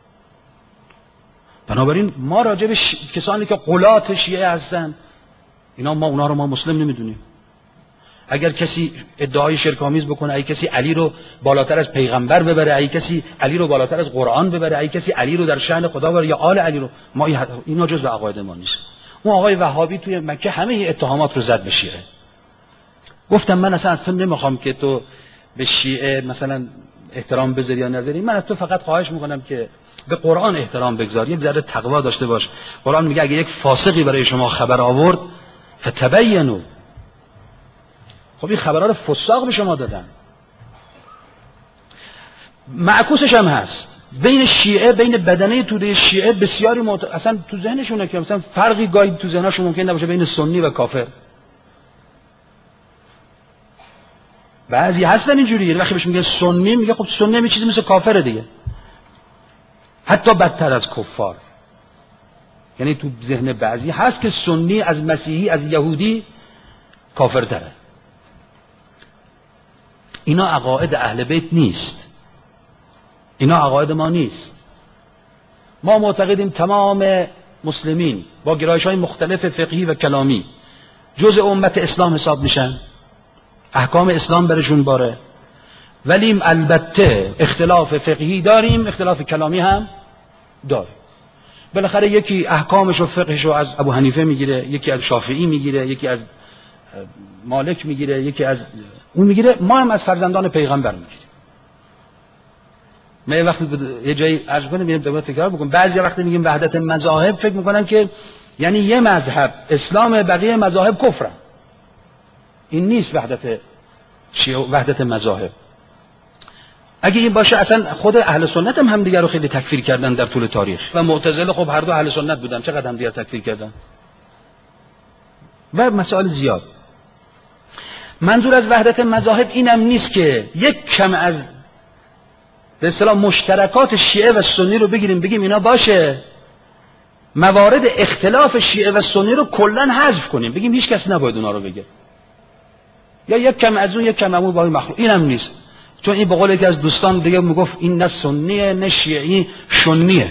بنابراین ما راجع به کسانی که غلات شیعه هستن اونا رو ما مسلم نمیدونیم. اگر کسی ادعای شرک‌آمیز بکنه، اگه کسی علی رو بالاتر از پیغمبر ببره، اگه کسی علی رو بالاتر از قرآن ببره، اگه کسی علی رو در شأن خدا ببره یا آل علی رو، ما اینا جزء عقاید ما نیست. اون آقای وهابی توی مکه همه اتهامات رو زد به شیعه. گفتم من اصلا از تو نمیخوام که تو به شیعه مثلا احترام بذاری یا نذاری، من از تو فقط خواهش میکنم که به قرآن احترام بگذار، یک ذره تقوا داشته باش. قرآن میگه اگه یک فاسقی برای شما خبر آورد فتبینوا. خب این خبرها رو فساق به شما دادن. معکوسش هم هست بین شیعه، بین بدنه توده شیعه بسیاری اصلا تو ذهنشونه که مثلا فرقی گاهی تو ذهنشون ممکن نباشه بین سنی و کافر. بعضی هستن اینجوریه، وقتی بهش میگه سنی میگه خب سنی هم چیزی مثل کافره دیگه، حتی بدتر از کفار. یعنی تو ذهن بعضی هست که سنی از مسیحی از یهودی کافرتره. اینا عقاید اهل بیت نیست، اینا عقاید ما نیست. ما معتقدیم تمام مسلمین با گرایش‌های مختلف فقهی و کلامی جزء امت اسلام حساب میشن، احکام اسلام برشون باره، ولی البته اختلاف فقهی داریم، اختلاف کلامی هم داریم. بالاخره یکی احکامش و فقهش رو از ابو حنیفه میگیره، یکی از شافعی میگیره، یکی از مالک میگیره، یکی از اون میگیره، ما هم از فرزندان پیغمبر میگیریم. من یه وقتی یه جایی عرض کنم میگم دوباره تکرار بکنم، بعضی وقتی میگیم وحدت مذاهب فکر میکنن که یعنی یه مذهب اسلام، بقیه مذاهب کفرن. این نیست وحدت مذاهب. اگه این باشه اصلا خود اهل سنت هم همدیگه رو خیلی تکفیر کردن در طول تاریخ و معتزله خب هر دو اهل سنت بودن، چقدر همدیگه تکفیر کردن و مسائل زیاد. منظور از وحدت مذاهب اینم نیست که یک کم از به اصطلاح مشترکات شیعه و سنی رو بگیریم اینا باشه، موارد اختلاف شیعه و سنی رو کلا حذف کنیم، بگیم هیچ کس نباید اونا رو بگه، یا یک کم از اون یک کم از اون با مخلوق. اینم نیست، چون این به قول یکی از دوستان دیگه میگفت این نه سنیه نه شیعی، شنیه.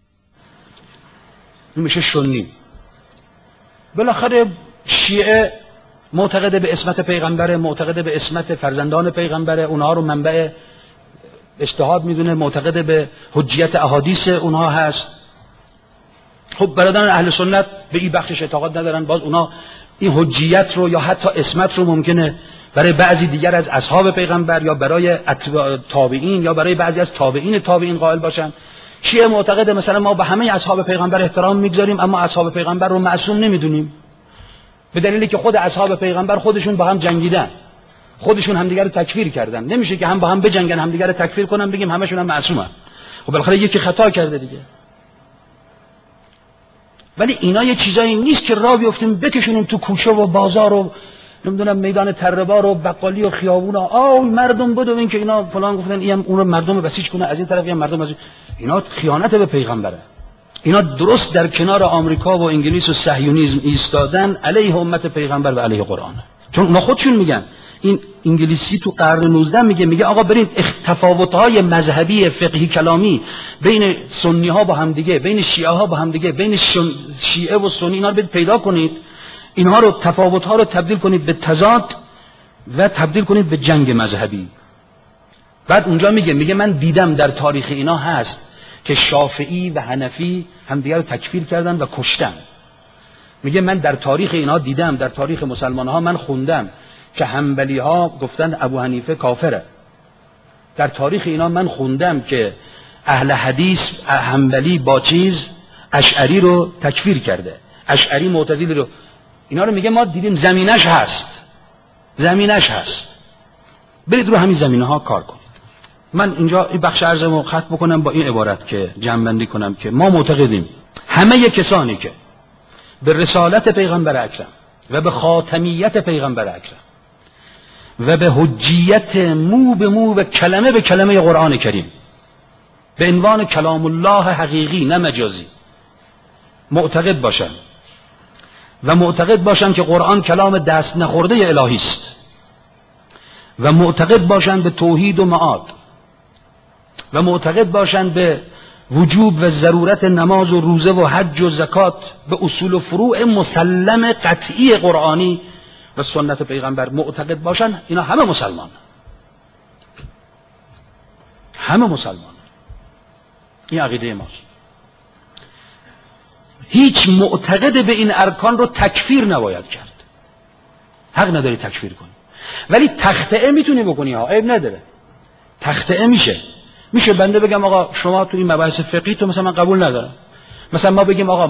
این میشه شنی. بالاخره شیعه معتقد به عصمت پیغمبره، معتقد به عصمت فرزندان پیغمبره، اونها رو منبع اجتهاد میدونه، معتقد به حجیت احادیث اونها هست. خب برادران اهل سنت به این بخشش اعتقاد ندارن، باز اونها این حجیت رو یا حتی عصمت رو ممکنه برای بعضی دیگر از اصحاب پیغمبر یا برای تابعین یا برای بعضی از تابعین قائل باشن. شیعه معتقد مثلا ما به همه اصحاب پیغمبر احترام میگذاریم اما اصحاب پیغمبر رو معصوم نمیدونیم، به دلیلی که خود اصحاب پیغمبر خودشون با هم جنگیدن، خودشون همدیگر رو تکفیر کردن. نمیشه که هم با هم بجنگن همدیگر رو تکفیر کنن بگیم همشون هم معصومن. خب بالاخره یکی خطا کرده دیگه. ولی اینا یه چیزایی نیست که راه بیفتیم بکشونیم تو کوچه و بازار و نمیدونم میدان تره‌بار و بقالی و خیابون و مردم بدون که اینا فلان گفتن این اون رو مردم بسیج کنه، از این طرف این مردم از اینا خیانت به پیغمبره. اینا درست در کنار آمریکا و انگلیس و صهیونیسم ایستادن علیه امت پیغمبر و علیه قرآن. چون اونا خودشون میگن، این انگلیسی تو قرن 19 میگه آقا برید تفاوت‌های مذهبی فقهی کلامی بین سنی ها با هم دیگه، بین شیعه ها با هم دیگه، بین شیعه و سنی اینا رو برید پیدا کنید، اینها رو، تفاوت‌ها رو تبدیل کنید به تضاد و تبدیل کنید به جنگ مذهبی. بعد اونجا میگه من دیدم در تاریخ اینا هست که شافعی و حنفی همدیگر رو تکفیر کردن و کشتن. میگه من در تاریخ اینا دیدم، در تاریخ مسلمان ها من خوندم که حنبلی ها گفتن ابو حنیفه کافره. در تاریخ اینا من خوندم که اهل حدیث حنبلی با اشعری رو تکفیر کرده، اشعری معتزلی رو. اینا رو میگه ما دیدیم، زمینش هست. برید رو همین زمینه ها کار کنید. من اینجا این بخش عرضمو ختم بکنم با این عبارت که جمع‌بندی کنم که ما معتقدیم همه کسانی که به رسالت پیغمبر اکرم و به خاتمیت پیغمبر اکرم و به حجیت مو به مو و کلمه به کلمه قرآن کریم به عنوان کلام الله حقیقی نه مجازی معتقد باشن و معتقد باشن که قرآن کلام دست نخورده الهی است و معتقد باشن به توحید و معاد و معتقد باشن به وجوب و ضرورت نماز و روزه و حج و زکات، به اصول و فروع مسلم قطعی قرآنی و سنت پیغمبر معتقد باشن، اینا همه مسلمان. این عقیده ماست. هیچ معتقد به این ارکان رو تکفیر نباید کرد. حق نداری تکفیر کنی، ولی تخطئه میتونی بکنی ها، عیب نداره. تخطئه میشه بنده بگم آقا شما تو این مباحث فقهی تو مثلا من قبول ندارم. مثلا ما بگیم آقا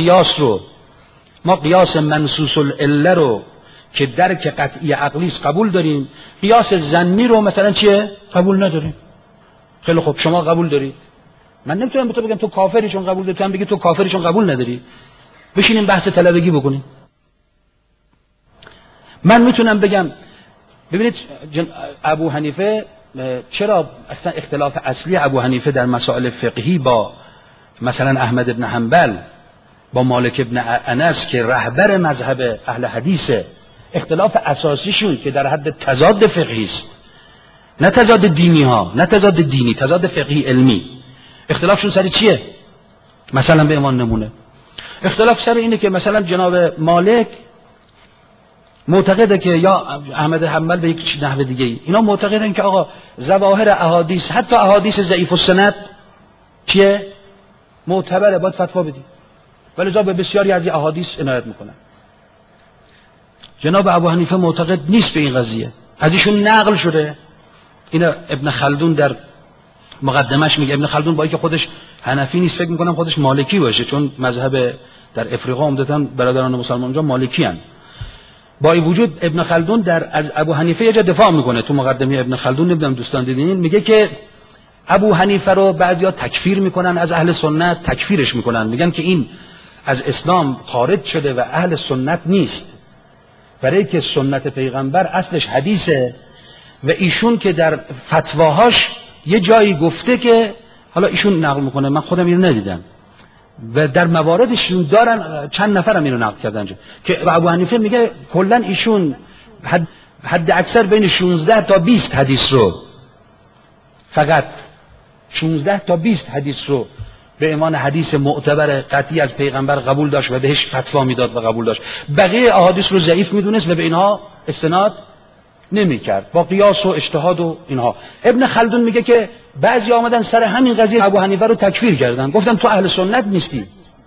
ما قیاس منصوص العله رو که درک قطعی عقلی است قبول داریم، قیاس ظنی رو مثلا چیه قبول نداریم. خیلی خوب، شما قبول دارید، من نمیتونم به تو بگم تو کافری چون قبول داری، تو هم بگی تو کافری چون قبول نداری. بشینیم بحث طلبگی بکنیم. من میتونم بگم ببینید ابو حنیفه چرا اصلا اختلاف اصلی ابو حنیفه در مسائل فقهی با مثلا احمد ابن حنبل با مالک ابن انس که رهبر مذهب اهل حدیثه، اختلاف اساسیشون که در حد تضاد فقهی است، نه تضاد دینی ها، نه تضاد دینی، تضاد فقهی علمی. اختلافشون سر چیه؟ مثلا به عنوان نمونه اختلاف سر اینه که مثلا جناب مالک معتقده که یا احمد حنبل به یک نحو دیگه اینا معتقدن که آقا ظواهر احادیث، حتی احادیث ضعیف السند چیه؟ معتبره، باید فتوا بدی. ولی به بسیاری از این احادیث عنایت میکنن. جناب ابو حنیفه معتقد نیست به این قضیه، از ایشون نقل شده. اینا ابن خلدون در مقدمش میگه، ابن خلدون با اینکه خودش حنفی نیست فکر میکنم خودش مالکی باشه، چون مذهب در افریقا عمدتاً برادران مسلمان اونجا مالکی هن. با این وجود ابن خلدون از ابو حنیفه یه جا دفاع میکنه. تو مقدمه ابن خلدون نمیدونم دوستان دیدین، میگه که ابو حنیفه رو بعضیا تکفیر میکنن، از اهل سنت تکفیرش میکنن، میگن که این از اسلام خارج شده و اهل سنت نیست، برای که سنت پیغمبر اصلش حدیثه و ایشون که در فتواهاش یه جایی گفته که حالا ایشون نقل میکنه، من خودم اینو ندیدم و در مواردشون دارن چند نفرم اینو نقل کردن که ابو حنیفه میگه کلا ایشون حد اکثر بین 16 تا 20 حدیث رو، فقط 16 تا 20 حدیث رو به عنوان حدیث معتبر قطعی از پیغمبر قبول داشت و بهش فتوا میداد و قبول داشت. بقیه احادیث رو ضعیف میدونست و به اینها استناد نمیکرد با قیاس و اجتهاد و اینها. ابن خلدون میگه که بعضی آمدن سر همین قضیه ابو حنیفه رو تکفیر کردن، گفتن تو اهل سنت نیستی.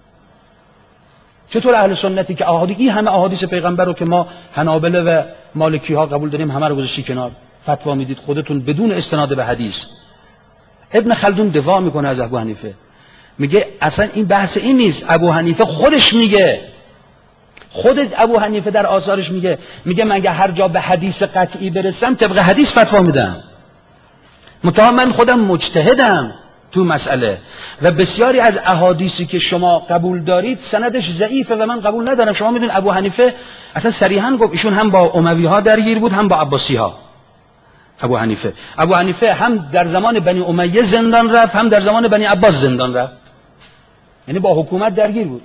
چطور اهل سنتی که این همه احادیث پیغمبر رو که ما حنابلة و مالکی ها قبول داریم همه رو گذاشتی کنار، فتوا میدید خودتون بدون استناد به حدیث. ابن خلدون دفاع میکنه از ابو حنیفه، میگه اصلا این بحث این نیست. ابو حنیفه خودش میگه، خود ابو حنیفه در آثارش میگه من اگه هر جا به حدیث قطعی برسم طبق حدیث فتوا میدم، منتها من خودم مجتهدم تو مسئله و بسیاری از احادیثی که شما قبول دارید سندش ضعیفه و من قبول ندارم. شما میدونید ابو حنیفه اصلا صریحا گفت ایشون هم با اموی ها درگیر بود هم با عباسی ها. ابو حنیفه هم در زمان بنی امیه زندان رفت هم در زمان بنی عباس زندان رفت، یعنی با حکومت درگیر بود.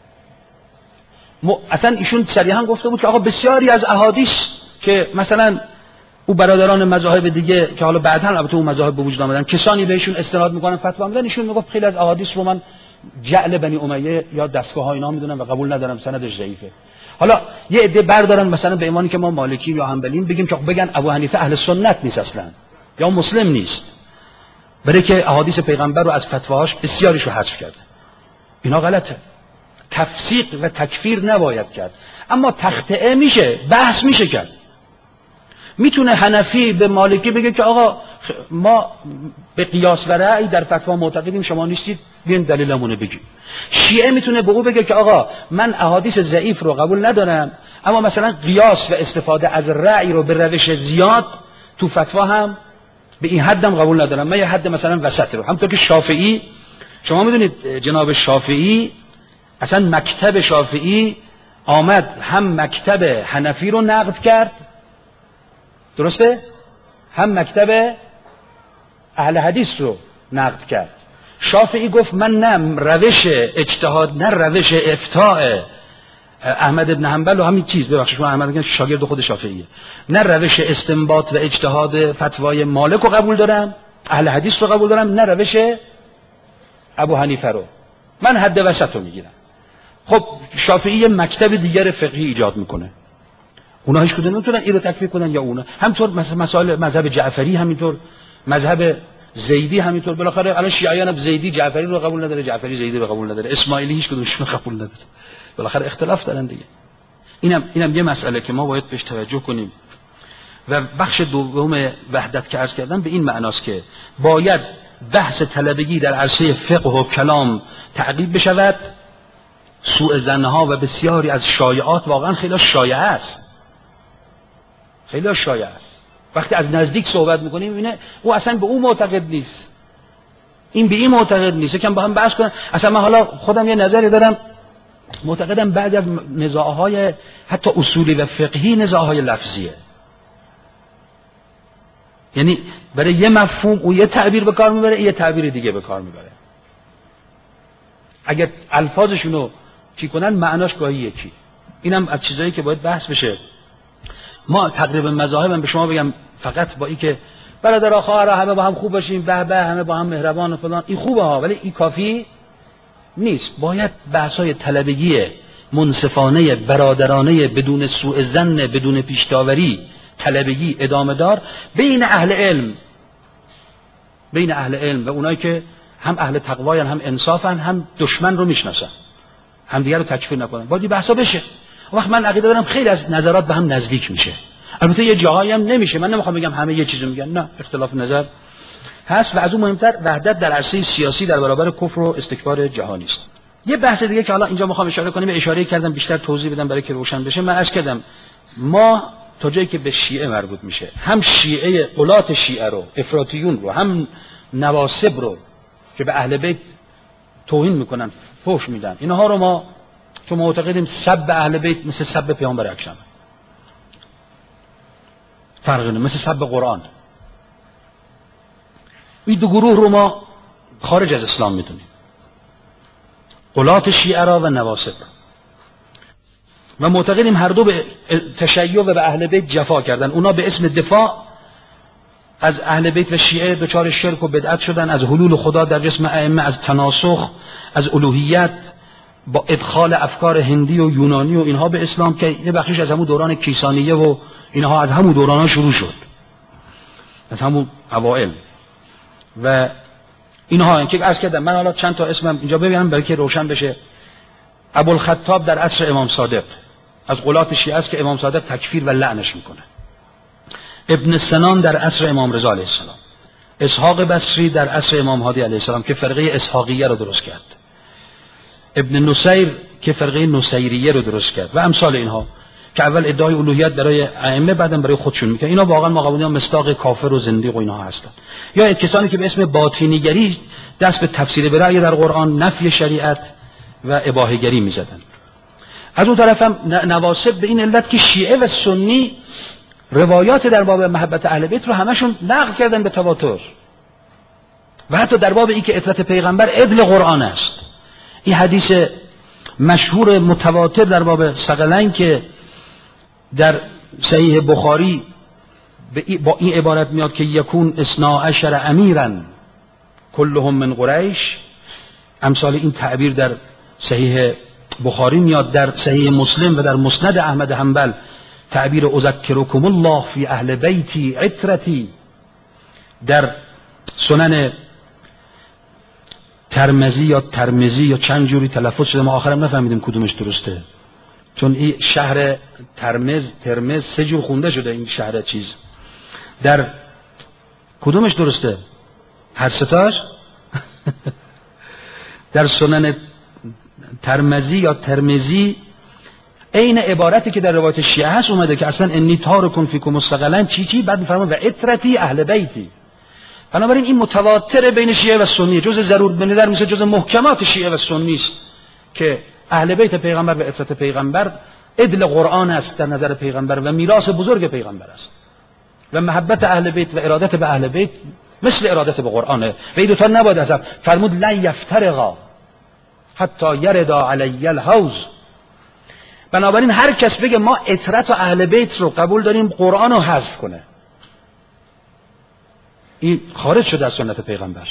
اصلا ایشون صریحا گفته بود که آقا بسیاری از احادیث که مثلا او برادران مذاهب دیگه که حالا بعداً البته اون مذاهب به وجود آمدن کسانی بهشون استناد میکنن فتوا میدن، ایشون میگفت خیلی از احادیث رو من جعل بنی امیه یا دستگاه ها اینا میدونم و قبول ندارم، سندش ضعیفه. حالا یه عده بردارن مثلا به ایمانی که ما مالکی یا حنبلیم بگیم که بگن ابو حنیفه اهل سنت نیست اصلا یا مسلم نیست، برای که احادیث پیغمبر رو از فتواهاش بسیاریشو حذف کرده. اینا غلطه. تفسیق و تکفیر نباید کرد، اما تخطئه میشه، بحث میشه کرد. میتونه حنفی به مالکی بگه که آقا ما به قیاس و رأی در فتوا معتقدیم، شما نیستید، بیاین دلیلمون بگیم. شیعه میتونه به او بگه که آقا من احادیث ضعیف رو قبول ندارم، اما مثلا قیاس و استفاده از رأی رو به روش زیاد تو فتوا هم به این حدم قبول ندارم، من یه حد مثلا وسط رو. همونطور که شافعی، شما میدونید جناب شافعی اصلا مکتب شافعی آمد هم مکتب حنفی رو نقد کرد، درسته؟ هم مکتب اهل حدیث رو نقد کرد. شافعی گفت من نه روش اجتهاد نه روش افتاء احمد ابن حنبل و همین چیز، ببخشید من احمد شاگرد خود شافعیه، نه روش استنباط و اجتهاد فتوای مالک رو قبول دارم، اهل حدیث رو قبول دارم، نه روش ابو حنیفه رو، من حد وسط رو میگیرم. خب شافعی مکتب دیگر فقهی ایجاد میکنه، اونا هیچ کدوم نمیتونن این رو تکفیر کنن یا اونا. همینطور مسائل مذهب جعفری، همینطور مذهب زیدی، همینطور بالاخره الان شیعیان زیدی جعفری رو قبول نداره، جعفری زیدی رو قبول نداره، اسماعیلی هیچ کدومشون قبول نداره، بالاخره اختلاف دارن دیگه. اینم یه مسئله که ما باید بهش توجه کنیم. و بخش دوم وحدت که عرض کردم به این معناست که باید بحث طلبگی در عرصه فقه و کلام تعقیب بشود. سوء ظنها و بسیاری از شایعات واقعا خیلی شایعه است، خیلی شایعه است. وقتی از نزدیک صحبت میکنیم میبینه او اصلا به او معتقد نیست، این به این معتقد نیست، یکم با هم بحث کنن. اصلا من حالا خودم یه نظری دارم، معتقدم بعضی از نزاعهای حتی اصولی و فقهی نزاعهای لفظیه، یعنی برای یه مفهوم او یه تعبیر به کار میبره، یه تعبیر دیگه به کار میبره. اگر الفاظشونو چی کنن معناش گاهی یکی. اینم از چیزایی که باید بحث بشه. ما تقریبا مذاهبم به شما بگم فقط با این که برادرها خواهرها همه با هم خوب باشیم، به به همه با هم مهربان و فلان، این خوبه ها، ولی این کافی نیست. باید بحث‌های طلبگی منصفانه برادرانه بدون سوء ظن، بدون پیش‌داوری، طلبگی ادامه دار بین اهل علم و اونایی که هم اهل تقوایان، هم انصافن، هم دشمن رو میشناسن، هم دیگر رو تکفیر نکنن. باید این بحثا بشه. وقت من عقیده دارم خیلی از نظرات به هم نزدیک میشه. البته یه جاهایی هم نمیشه، من نمیخوام بگم همه یه چیزو میگن، نه، اختلاف نظر هست. و از اون مهمتر وحدت در عرصه سیاسی در برابر کفر و استکبار جهانی است. یه بحث دیگه که حالا اینجا میخوام اشاره کنم، اشاره کردم بیشتر توضیح بدم برای که روشن بشه. من عرض کردم ما تا جایی که به شیعه مربوط میشه، هم شیعه قلات شیعه رو، افراطیون رو، هم نواصب رو که به اهل بیت توهین میکنن، فحش میدن، اینها رو ما تو معتقدیم سب اهل بیت مثل سب پیامبر اکرم، فرقی نمیکنه، مثل سب قرآن. این دو گروه رو ما خارج از اسلام میدونیم، قلات شیعه را و نواصب را، و معتقدیم هر دو به تشیع و به اهل بیت جفا کردن. اونا به اسم دفاع از اهل بیت و شیعه دچار شرک و بدعت شدن، از حلول خدا در جسم ائمه، از تناسخ، از الوهیت، با ادخال افکار هندی و یونانی و اینها به اسلام که یه بخشش از همون دوران کیسانیه و اینها از همون دوران شروع شد، از همون اوائل. و اینها که عرض کردم، من حالا چند تا اسمم اینجا ببینم برای که روشن بشه. ابوالخطاب در عصر امام صادق از قلات شیعه است که امام صادق تکفیر و لعنش میکنه. ابن سنان در عصر امام رضا علیه السلام. اسحاق بصری در عصر امام هادی علیه السلام که فرقه اسحاقیه رو درست کرد. ابن نصیر که فرقه نصیریه رو درست کرد و امثال اینها که اول ادعای الوهیت برای ائمه بعدم برای خودشون میکنن. اینا واقعا ما قبول داریم مصداق کافر و زندیق و اینها هستن. یا کسانی که به اسم باطینیگری دست به تفسیر به رأی در قرآن، نفی شریعت و اباحه‌گری میزدن. از اون طرف هم نواصب به این علت که شیعه و سنی روایات در باب محبت اهل بیت رو همشون نقل کردن به تواتر، و حتی در باب این که عترت پیغمبر عدل قرآن است. این حدیث مشهور متواتر در باب ثقلین که در صحیح بخاری با این عبارت میاد که یکون 12 امیرا کلهم من قریش، امثال این تعبیر در صحیح بخاری میاد، در صحیح مسلم و در مسند احمد حنبل تعبیر اذکرکم الله فی اهل بیتی عترتی، در سنن ترمذی یا چند جوری تلفظ شده، ما آخرم نفهمیدیم کدومش درسته، چون این شهر ترمز 3 جور خونده شده، این شهر چیز در کدومش درسته؟ هر ستاش در سنن ترمذی عین عبارتی که در روایت شیعه هست اومده که اصلا انی تارکم فیکم مستقلا چی بعد میفرماد و عترتی اهل بیتی. بنابراین این متواتر بین شیعه و سنی، جز ضرور به نظر میشه جز محکمات شیعه و سنی است که اهل بیت پیغمبر و عترت پیغمبر عدل قرآن است در نظر پیغمبر و میراث بزرگ پیغمبر است و محبت اهل بیت و ارادت به اهل بیت مثل ارادت به قرآنه و این دوتا نباید از هم فرمود لن یفترقا حتی یردا علی الحوض. بنابراین هر کس بگه ما عترت و اهل بیت رو قبول داریم قرآن رو حذف کنه، این خارج شده از سنت پیغمبر.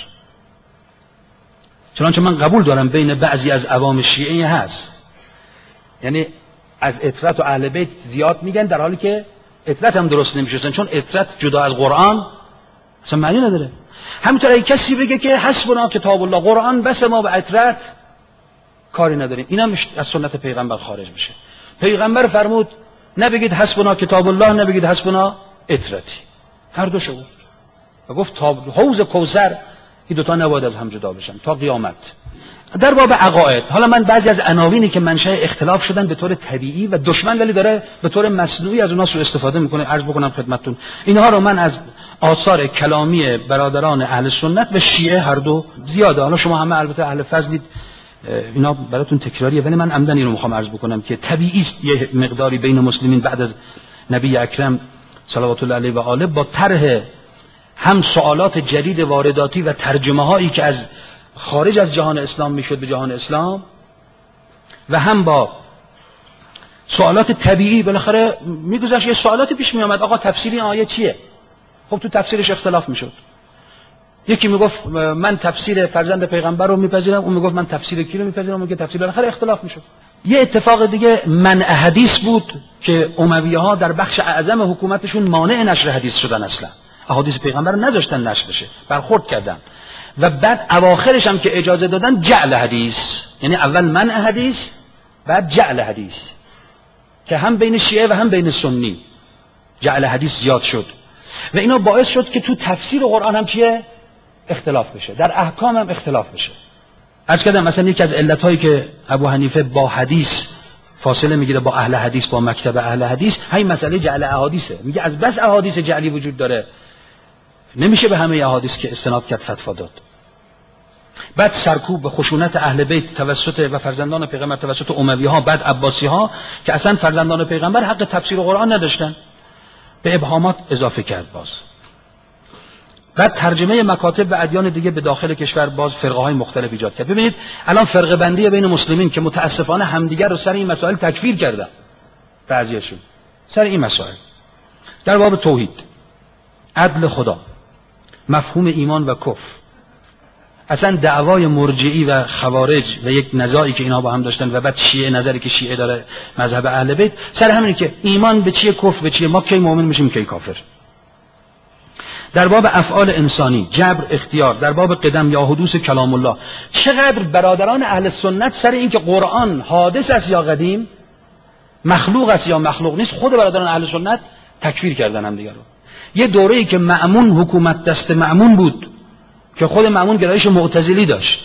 چنانچه من قبول دارم بین بعضی از عوام شیعه هست، یعنی از عترت و اهل بیت زیاد میگن در حالی که عترت هم درست نمیشه، چون عترت جدا از قرآن اصلا معنی نداره. همینطور اگه کسی بگه که حسبنا کتاب الله، قرآن بس، ما به عترت کاری نداریم، این هم از سنت پیغمبر خارج میشه. پیغمبر فرمود نبگید حسبنا کتاب الله، نبگید حسبنا عترتی، هر دو شو و گفت تا حوض کوثر این دوتا نباید از هم جدا بشن تا قیامت. در باب عقاید، حالا من بعضی از عناوینی که منشأ اختلاف شدن به طور طبیعی و دشمن ولی داره به طور مصنوعی از اونها سوء استفاده میکنه عرض بکنم خدمتتون. اینها رو من از آثار کلامی برادران اهل سنت و شیعه هر دو زیاده، حالا شما همه البته اهل فضلید اینا براتون تکراریه، ولی من عمدن اینو میخوام عرض بکنم که طبیعی است یه مقداری بین مسلمین بعد از نبی اکرم صلوات الله علیه و آله با طرح هم سوالات جدید وارداتی و ترجمه هایی که از خارج از جهان اسلام میشد به جهان اسلام و هم با سوالات طبیعی بالاخره میگذشت، یه سوالاتی پیش میآمد آقا تفسیر این آیه چیه؟ خب تو تفسیرش اختلاف میشد. یکی میگفت من تفسیر فرزند پیغمبر رو میپذیرم، اون میگفت من تفسیر کی رو میپذیرم، اون میگه تفسیر، بالاخره اختلاف میشد. یه اتفاق دیگه منع حدیث بود که امویه ها در بخش اعظم حکومتشون مانع نشر حدیث شدن، اصلا احادیث پیغمبر رو نذاشتن نشر بشه، برخورد کردن و بعد اواخرش هم که اجازه دادن جعل حدیث، یعنی اول منع حدیث بعد جعل حدیث، که هم بین شیعه و هم بین سنی جعل حدیث زیاد شد و اینا باعث شد که تو تفسیر قرآن هم چیه؟ اختلاف بشه، در احکام هم اختلاف بشه. عرض کردم مثلا یکی از علتایی که ابو حنیفه با حدیث فاصله میگیره با اهل حدیث، با مکتب اهل حدیث، همین مسئله جعل احادیثه. میگه از بس احادیث جعلی وجود داره نمیشه به همه احادیث که استناد کرد فتوا داد. بعد سرکوب و خشونت اهل بیت توسط و فرزندان پیغمبر توسط اموی ها، بعد عباسی ها که اصلا فرزندان پیغمبر حق تفسیر قرآن نداشتن، به ابهامات اضافه کرد. باز بعد ترجمه مکاتب به ادیان دیگه به داخل کشور باز فرقه های مختلف ایجاد کرد. ببینید الان فرقه بندی بین مسلمین که متاسفانه همدیگر رو سر این مسائل تکفیر کردن، بعضیشون سر این مسائل در باب توحید، عدل خدا، مفهوم ایمان و کفر، اصلا دعوای مرجعی و خوارج و یک نزاعی که اینا با هم داشتن و بعد شیعه، نظری که شیعه داره مذهب اهل بیت سر همینه که ایمان به چیه، کفر به چیه، ما کی مؤمن میشیم کی کافر. در باب افعال انسانی، جبر، اختیار، در باب قدم یا حدوث کلام الله، چقدر برادران اهل سنت سر این که قرآن حادث است یا قدیم، مخلوق است یا مخلوق نیست، خود برادران اهل سنت تکفیر کردن هم دیگر رو. یه دوره‌ای که مأمون حکومت دست مأمون بود که خود مأمون گرایش معتزلی داشت،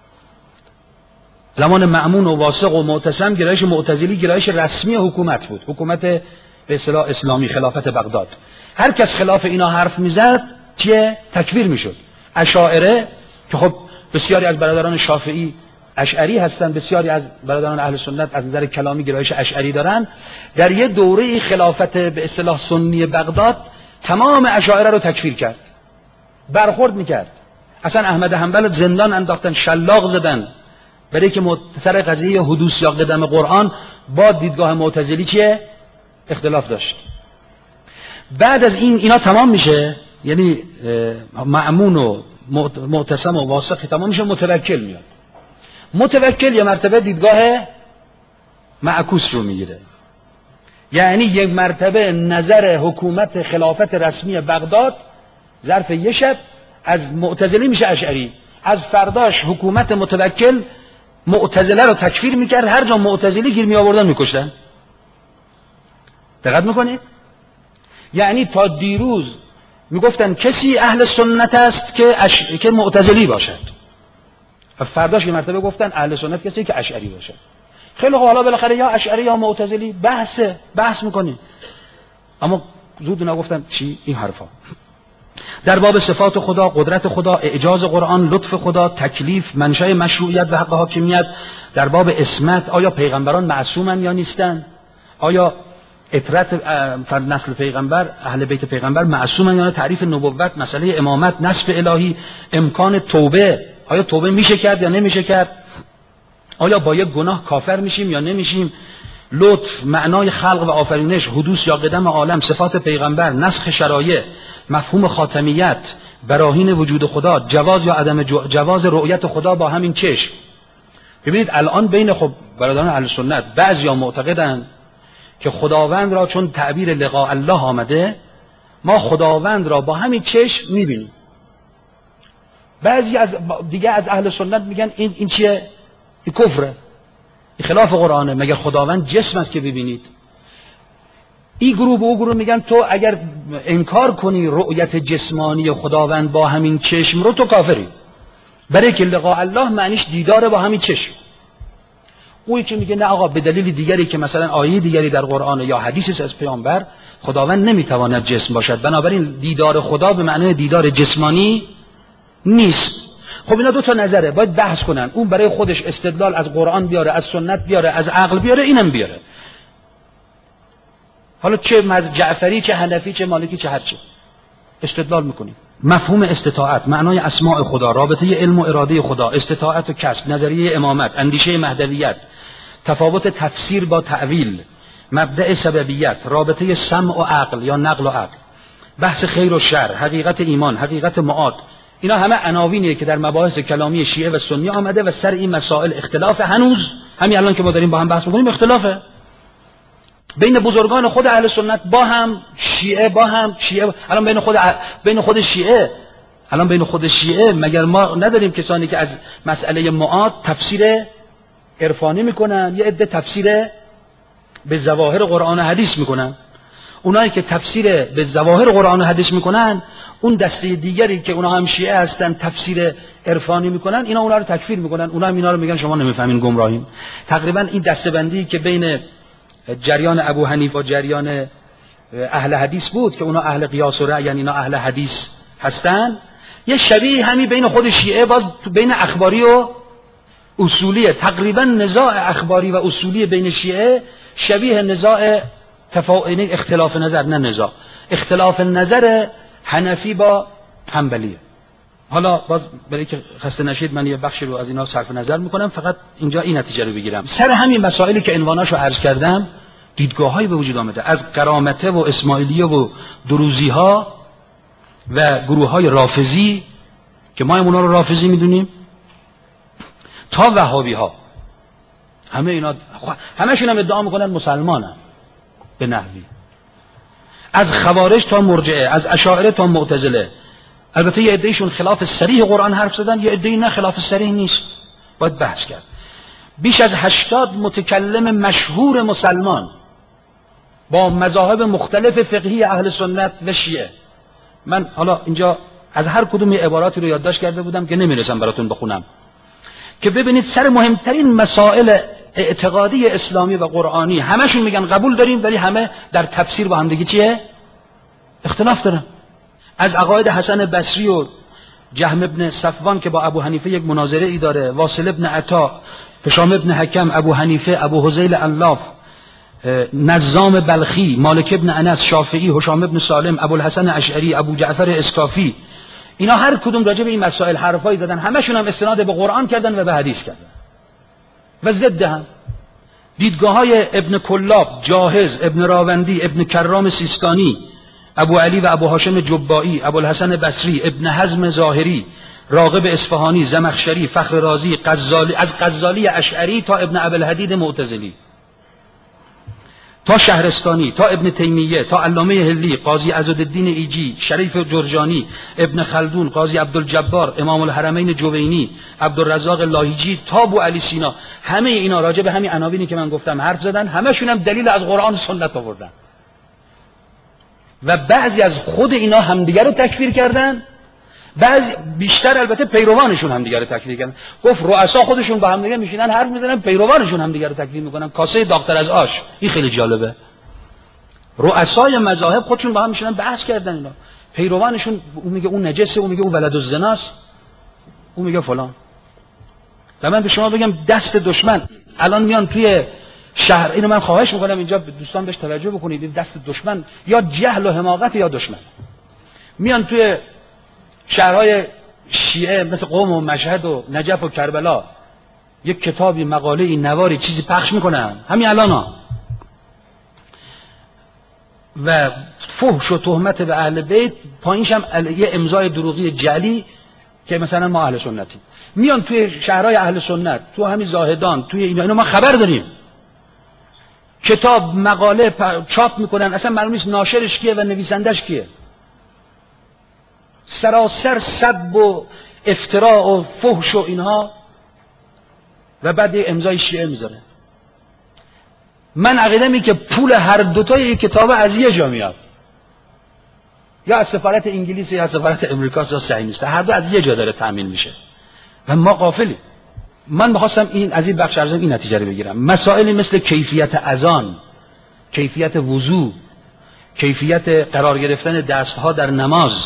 زمان مأمون و واثق و معتصم گرایش معتزلی گرایش رسمی حکومت بود، حکومت به اصطلاح اسلامی، خلافت بغداد. هر کس خلاف اینا حرف میزد چیه؟ تکفیر میشد. اشاعره که خب بسیاری از برادران شافعی اشعری هستند، بسیاری از برادران اهل سنت از نظر کلامی گرایش اشعری دارن، در یه دوره خلافت به اصطلاح سنی بغداد تمام اشاعره رو تکفیر کرد، برخورد میکرد. اصلا احمد حنبل زندان انداختن، شلاق زدن، برای که سر قضیه حدوث یا قدم قرآن با دیدگاه معتزلی چیه؟ اختلاف داشت. بعد از اینا تمام میشه، یعنی مأمون و معتصم و واثق تمام میشه، متوکل میاد. متوکل یه مرتبه دیدگاه معکوس رو میگیره. یعنی یک مرتبه نظر حکومت خلافت رسمی بغداد ظرف یه شب از معتزلی میشه اشعری، از فرداش حکومت متوکل معتزله رو تکفیر میکرد، هر جا معتزلی گیر می آوردن میکشتن. دقت میکنید؟ یعنی تا دیروز میگفتن کسی اهل سنت است که معتزلی باشد، و فرداش یه مرتبه گفتن اهل سنت کسی که اشعری باشد. خیلی خوب، حالا بالاخره یا اشعری یا معتزلی بحث میکنیم، اما زود نگفتن چی این حرفا. در باب صفات خدا، قدرت خدا، اعجاز قرآن، لطف خدا، تکلیف، منشأ مشروعیت و حق حاکمیت، در باب اسمت، آیا پیغمبران معصومن یا نیستن، آیا اطرت نسل پیغمبر، اهل بیت پیغمبر معصومن یا نه، تعریف نبوت، مسئله امامت، نصب الهی، امکان توبه، آیا توبه میشه کرد یا نمیشه کرد، آیا با یک گناه کافر میشیم یا نمیشیم، لطف، معنای خلق و آفرینش، حدوث یا قدم عالم، صفات پیغمبر، نسخ شرایع، مفهوم خاتمیت، براهین وجود خدا، جواز یا عدم جواز رؤیت خدا با همین چشم. ببینید الان بین برادران اهل سنت بعضیا معتقدن که خداوند را چون تعبیر لقاء الله آمده، ما خداوند را با همین چشم میبینیم. بعضی دیگه از اهل سنت میگن این چیه؟ این کفره، این خلاف قرآنه، مگر خداوند جسم است که ببینید؟ این گروه به او گروه میگن تو اگر انکار کنی رؤیت جسمانی خداوند با همین چشم رو، تو کافری، برای که لقاء الله معنیش دیدار با همین چشم. اویی که میگه نه آقا، به دلیل دیگری که مثلا آیه دیگری در قرآن یا حدیثی از پیامبر، خداوند نمیتواند جسم باشد، بنابراین دیدار خدا به معنای دیدار جسمانی نیست. خب اینا دو تا نظره، باید بحث کنن. اون برای خودش استدلال از قرآن بیاره، از سنت بیاره، از عقل بیاره، اینم بیاره. حالا چه جعفری، چه حنفی، چه مالکی، چه هرچی استدلال میکنیم. مفهوم استطاعت، معنای اسماء خدا، رابطه علم و اراده خدا، استطاعت و کسب، نظریه امامت، اندیشه مهدویت، تفاوت تفسیر با تعویل، مبدأ سببیت، رابطه سمع و عقل یا نقل و عقل، بحث خیر و شر، حقیقت ایمان، حقیقت معاد، اینا همه عناوینیه که در مباحث کلامی شیعه و سنی آمده و سر این مسائل اختلاف. هنوز همین الان که ما داریم با هم بحث می‌کنیم اختلافه بین بزرگان خود اهل سنت با هم شیعه، الان بین خود شیعه مگر ما نداریم کسانی که از مسئله معاد تفسیر عرفانی میکنن، یه عده تفسیر به ظواهر قرآن و حدیث میکنن. اونایی که تفسیر به ظواهر قرآن و حدیث میکنن، اون دسته دیگری که اونا هم شیعه هستن تفسیر عرفانی میکنن، اونا رو تکفیر میکنن، اونا هم اینا رو میگن شما نمیفهمین، گمراهین. تقریبا این دسته‌بندی که بین جریان ابو حنیفه و جریان اهل حدیث بود که اونا اهل قیاس و رأی، یعنی اینا اهل حدیث هستن، یه شبیه همین بین خود شیعه، باز بین اخباری و اصولیه. تقریبا نزاع اخباری و اصولی بین شیعه شبیه نزاع اختلاف نظر، نه نزاع، اختلاف نظر حنفی با حنبلیه. حالا باز برای که خسته نشید من یه بخشی رو از اینا صرف نظر میکنم، فقط اینجا این نتیجه رو بگیرم. سر همین مسائلی که عنواناشو عرض کردم دیدگاه‌هایی به وجود آمده، از قرامته و اسماعیلیه و دروزی‌ها و گروه‌های رافضی که ما اونا رو رافضی میدونیم، تا وهابی‌ها. همه اینا همشون هم ادعا میکنن مسلمانن به نحوی، از خوارج تا مرجئه، از اشاعره تا معتزله. البته یه عده‌ایشون خلاف صریح قرآن حرف زدن، یه عده‌ای نه خلاف صریح نیست، باید بحث کرد. بیش از 80 متکلم مشهور مسلمان با مذاهب مختلف فقهی اهل سنت و شیعه، من حالا اینجا از هر کدوم یه عباراتی رو یادداشت کرده بودم که نمیرسم براتون بخونم، که ببینید سر مهمترین مسائل اعتقادی اسلامی و قرآنی همشون میگن قبول داریم، ولی همه در تفسیر با هم دیگه چیه؟ اختلاف دارن. از عقاید حسن بصری و جهم ابن صفوان که با ابو حنیفه یک مناظره ای داره، واصل ابن عطا، هشام ابن حکم، ابو حنیفه، ابو حذیل علاف، نظام بلخی، مالک ابن انس، شافعی، هشام ابن سالم، ابو الحسن اشعری، ابو جعفر اسکافی، اینا هر کدوم راجع به این مسائل حرفایی زدن، همشون هم استناد به قرآن کردن و به حدیث کردن و ضد هم. دیدگاه‌های ابن کلاب، جاهز، ابن راوندی، ابن کرام سیستانی، ابو علی و ابو هاشم جبائی، ابو الحسن بصری، ابن حزم ظاهری، راغب اصفهانی، زمخشری، فخر رازی، غزالی، از غزالی اشعری تا ابن ابوالحدید معتزلی، تا شهرستانی، تا ابن تیمیه، تا علامه هلی، قاضی عزالدین ایجی، شریف جرجانی، ابن خلدون، قاضی عبدالجبار، امام الحرمین جوینی، عبدالرزاق لاهیجی، تا ابو علی سینا، همه اینا راجع به همین عناوینی که من گفتم حرف زدن، همشون هم دلیل از قرآن و سنت آوردن. و بعضی از خود اینا همدیگر رو تکفیر کردن، بعضی بیشتر البته پیروانشون همدیگر رو تکفیر کردن. گفت رؤسا خودشون با همدیگه میشینن حرف میزنن، پیروانشون همدیگر رو تکفیر میکنن. کاسه داغ‌تر از آش. این خیلی جالبه. رؤسای مذاهب خودشون با هم میشینن بحث کردن اینا. پیروانشون اون میگه اون نجسه، اون میگه اون ولد الزناست، اون میگه فلان. و من به شما بگم دست دشمن الان میان توی شهر، اینو من خواهش میکنم اینجا دوستان بهش توجه بکنید، این دست دشمن یا جهل و حماقت یا دشمن. میان توی شهرهای شیعه مثل قم و مشهد و نجف و کربلا یک کتابی، مقاله، نواری، چیزی پخش میکنن همین الان و فحش و تهمت به اهل بیت، پایینش هم یه امضای دروغی جعلی که مثلا ما اهل سنتی. میان توی شهرهای اهل سنت، تو همین زاهدان، توی اینا ما خبر داریم، کتاب، مقاله چاپ میکنن، اصلا معلوم نیست ناشرش کیه و نویسندش کیه. سراسر سب و افتراء و فحش و اینها، و بعد امضای شیعه میذاره. من عقیدمی که پول هر دوتای این کتاب از یه جا میاد، یا از سفارت انگلیس یا از سفارت امریکا یا صهیونیست، هر دو از یه جا داره تامین میشه و ما غافلیم. من می‌خواستم این از این بخش ارزم این نتیجه رو بگیرم. مسائلی مثل کیفیت اذان، کیفیت وضو، کیفیت قرار گرفتن دستها در نماز،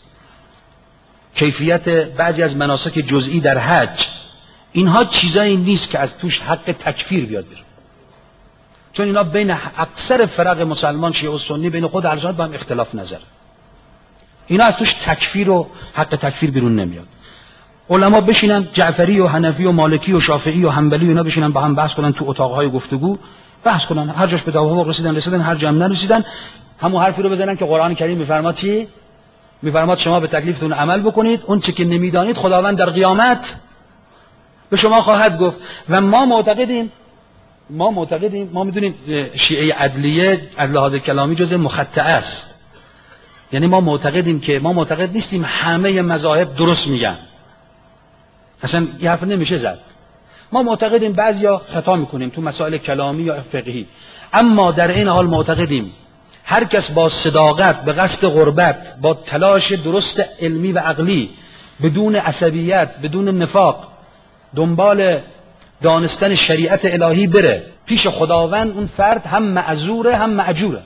کیفیت بعضی از مناسک جزئی در حج، اینها چیزایی نیست که از توش حق تکفیر بیاد بیرون. چون اینا بین اکثر فرق مسلمان شیعه و سنی بین خود اهل سنت با هم اختلاف نظر، اینا از توش تکفیر و حق تکفیر بیرون نمیاد. علما بشینن، جعفری و حنفی و مالکی و شافعی و حنبلی و اینا بشینن با هم بحث کنن، تو اتاقهای گفتگو بحث کنن، هر جاش به توافق رسیدن، هر جا نرسیدن همون حرفی رو بزنن که قرآن کریم میفرماد چی؟ میفرماد شما به تکلیفتون عمل بکنید، اون چه که نمیدانید خداوند در قیامت به شما خواهد گفت. و ما معتقدیم ما میدونیم شیعه عدلیه از لحاظ کلامی جزء مخطئه است. یعنی ما معتقد نیستیم همه مذاهب درست میگن، اصلا یه حرف نمیشه زد. ما معتقدیم بعضیا خطا میکنیم تو مسائل کلامی یا فقهی، اما در این حال معتقدیم هر کس با صداقت، به قصد قربت، با تلاش درست علمی و عقلی، بدون عصبیت، بدون نفاق، دنبال دانستن شریعت الهی بره پیش خداوند، اون فرد هم معذوره هم مأجوره.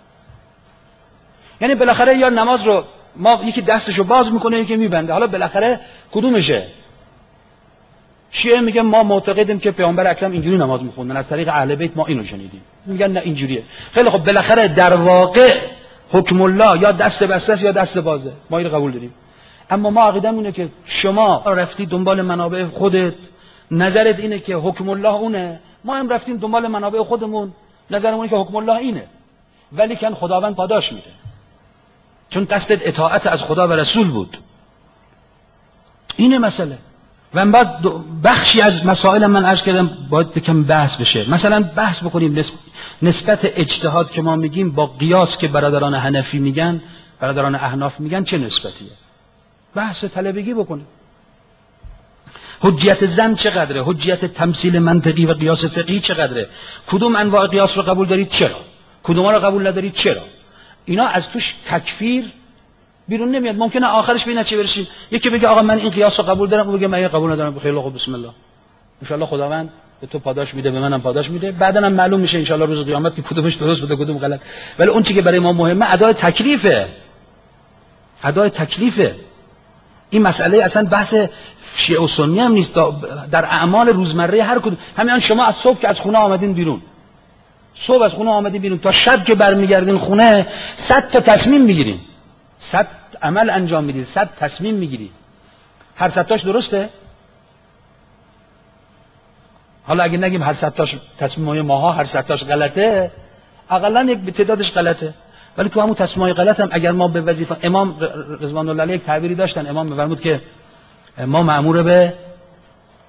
یعنی بالاخره یا نماز رو ما یکی دستشو باز میکنه یکی میبنده، حالا بالاخره کدومشه؟ شیعه میگه ما معتقدیم که پیامبر اکرم اینجوری نماز میخوندن، از طریق اهل بیت ما اینو شنیدیم. میگن نه اینجوریه. خیلی خب بالاخره در واقع حکم الله یا دست بسته است یا دست بازه، ما اینو قبول داریم. اما ما عقیدمون اینه که شما رفتی دنبال منابع خودت، نظرت اینه که حکم الله اونه، ما هم رفتیم دنبال منابع خودمون، نظرمون اینه که حکم الله اینه، ولی کن خداوند پاداش میده چون دستت اطاعت از خدا و رسول بود. اینه مسئله. و بعد بخشی از مسائل من عرض کردم باید کم بحث بشه. مثلا بحث بکنیم نسبت اجتهاد که ما میگیم با قیاس که برادران حنفی میگن، برادران احناف میگن، چه نسبتیه؟ بحث طلبگی بکنیم. حجیت زن چقدره؟ حجیت تمثیل منطقی و قیاس فقهی چقدره؟ کدوم انواع قیاس رو قبول دارید؟ چرا؟ کدوم رو قبول ندارید؟ چرا؟ اینا از توش تکفیر بیرون نمیاد. ممکنه آخرش به این نتیجه برسیم یکی بگه آقا من این قیاس رو قبول دارم، بگه من این قبول ندارم، خیلی خوب بسم الله، ان شاء الله خداوند به تو پاداش میده، به منم پاداش میده، بعدا هم معلوم میشه ان شاء الله روز قیامت که کدومش درست بوده کدوم غلط. ولی اون چیزی که برای ما مهمه ادای تکلیفه، ادای تکلیفه. این مسئله اصلا بحث شیعه و سنی هم نیست، در اعمال روزمره هر کدوم. همین شما از صبح که از خونه آمدین بیرون، صبح از خونه آمدین بیرون تا شب که برمیگردین خونه 100 تا تصمیم میگیرین، 100 عمل انجام میدید، 100 تصمیم میگیری. هر 100 تاش درسته؟ حالا اگه نگیم هر 100 تاش تصمیمای ماها هر 100 تاش غلطه، اقلا یک تعدادش غلطه. ولی تو همون تصمیمای غلط هم اگر ما به وظیفه، امام رضوان الله علیه یک تعبیری داشتن، امام می‌فرمود که ما مأمور به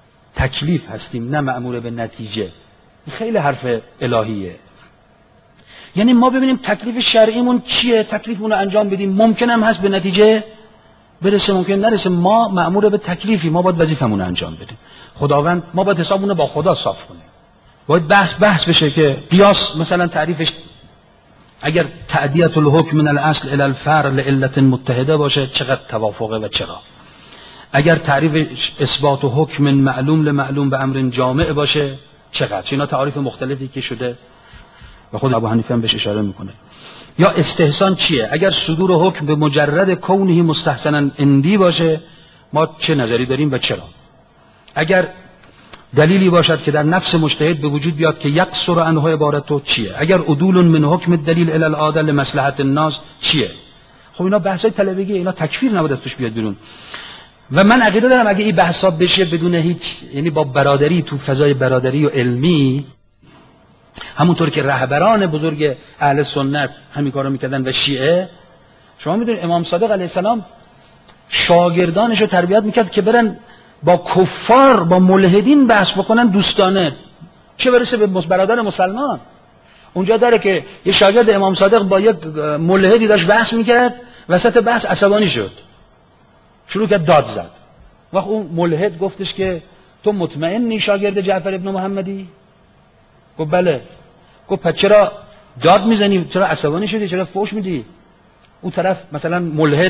تکلیف هستیم نه مأمور به نتیجه. خیلی حرف الهیه. یعنی ما ببینیم تکلیف شرعیمون چیه، تکلیفمون رو انجام بدیم. ممکن هم هست به نتیجه برسه، ممکن نرسه. ما مأمور به تکلیفی، ما باید وظیفمون رو انجام بدیم. خداوند، ما باید حسابمون رو با خدا صاف کنیم. باید بحث بشه که قیاس مثلا تعریفش اگر تعدیت الحکم من الاصل الی الفرع لعلت متحده باشه چقدر توافقه و چرا. اگر تعریف اثبات و حکم من معلوم لمعلوم به امر جامع باشه چقدر. اینا تعریف مختلفی که شده و خود ابو حنیفه هم بهش اشاره میکنه. یا استحسان چیه؟ اگر صدور حکم به مجرد کونه مستحسنا اندی باشه ما چه نظری داریم و چرا. اگر دلیلی باشد که در نفس مجتهد به وجود بیاد که یقصر عنه عبارتو چیه. اگر عدول من حکم الدلیل الی العاده لمصلحت الناس چیه. خب اینا بحثای طلبگی، اینا تکفیر نباید از توش بیاد بیرون. و من عقیده دارم اگه این بحثا بشه بدون هیچ، یعنی با برادری، تو فضای برادری و علمی، همونطور که رهبران بزرگ اهل سنت همین کارو میکردن و شیعه، شما میدونید امام صادق علیه السلام شاگردانش رو تربیت میکرد که برن با کفار، با ملحدین بحث بکنن دوستانه، چه برسه به برادر مسلمان. اونجا داره که یه شاگرد امام صادق با یک ملحدی داشت بحث میکرد، وسط بحث عصبانی شد، شروع کرد داد زد. وقت اون ملحد گفتش که تو مطمئنی شاگرد جعفر ابن محمدی؟ گفت بله. گفت پس چرا داد میزنی؟ چرا عصبانی شدی؟ چرا فحش میدی؟ اون طرف مثلا ملحد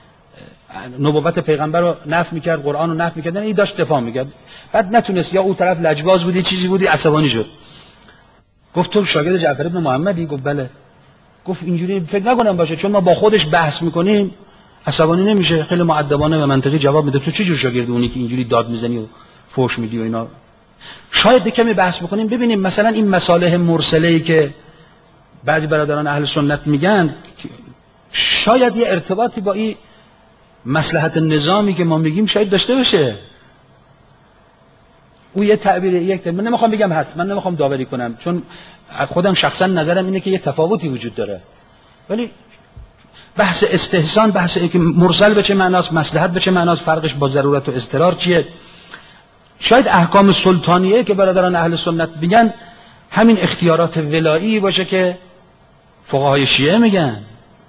نبوت پیغمبر رو نفی میکرد، قرآن رو نفی میکرد، این داشت دفاع میکرد، بعد نتونست، یا اون طرف لجباز بودی چیزی بودی عصبانی شد. گفت تو شاگرد جعفر ابن محمدی؟ گفت بله. گفت اینجوری فکر نکنم باشه، چون ما با خودش بحث میکنیم عصبانی نمیشه، خیلی مؤدبانه و منطقی جواب میده. تو چه جور شاگرد اونی که اینجوری داد میزنی و فحش میدی و اینا؟ شاید کمی بحث بکنیم ببینیم مثلا این مصالح مرسله‌ای که بعضی برادران اهل سنت میگن شاید یه ارتباطی با این مصلحت نظامی که ما میگیم شاید داشته باشه. او یه تعبیر، من نمیخوام بگم هست، من نمیخوام داوری کنم، چون خودم شخصا نظرم اینه که یه تفاوتی وجود داره، ولی بحث استحسان، بحث که مرسل به چه معناست، مصلحت به چه معناست، فرقش با ضرورت و اضطرار چیه. شاید احکام سلطانیه که برادران اهل سنت میگن همین اختیارات ولایی باشه که فقهای شیعه میگن.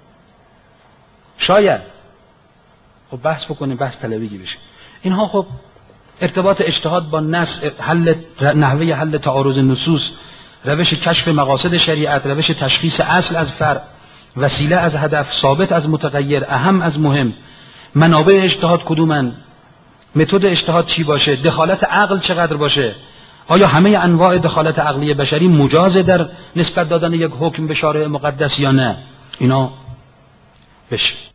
شاید خب بحث بکنیم، بحث طلبیگی بشه. اینها خب ارتباط اجتهاد با نص، نحوه حل تعارض نصوص، روش کشف مقاصد شریعت، روش تشخیص اصل از فرع، وسیله از هدف، ثابت از متغیر، اهم از مهم، منابع اجتهاد کدومن، متد اجتهاد چی باشه، دخالت عقل چقدر باشه، آیا همه انواع دخالت عقلی بشری مجازه در نسبت دادن یک حکم به شارع مقدس یا نه. اینا بشه.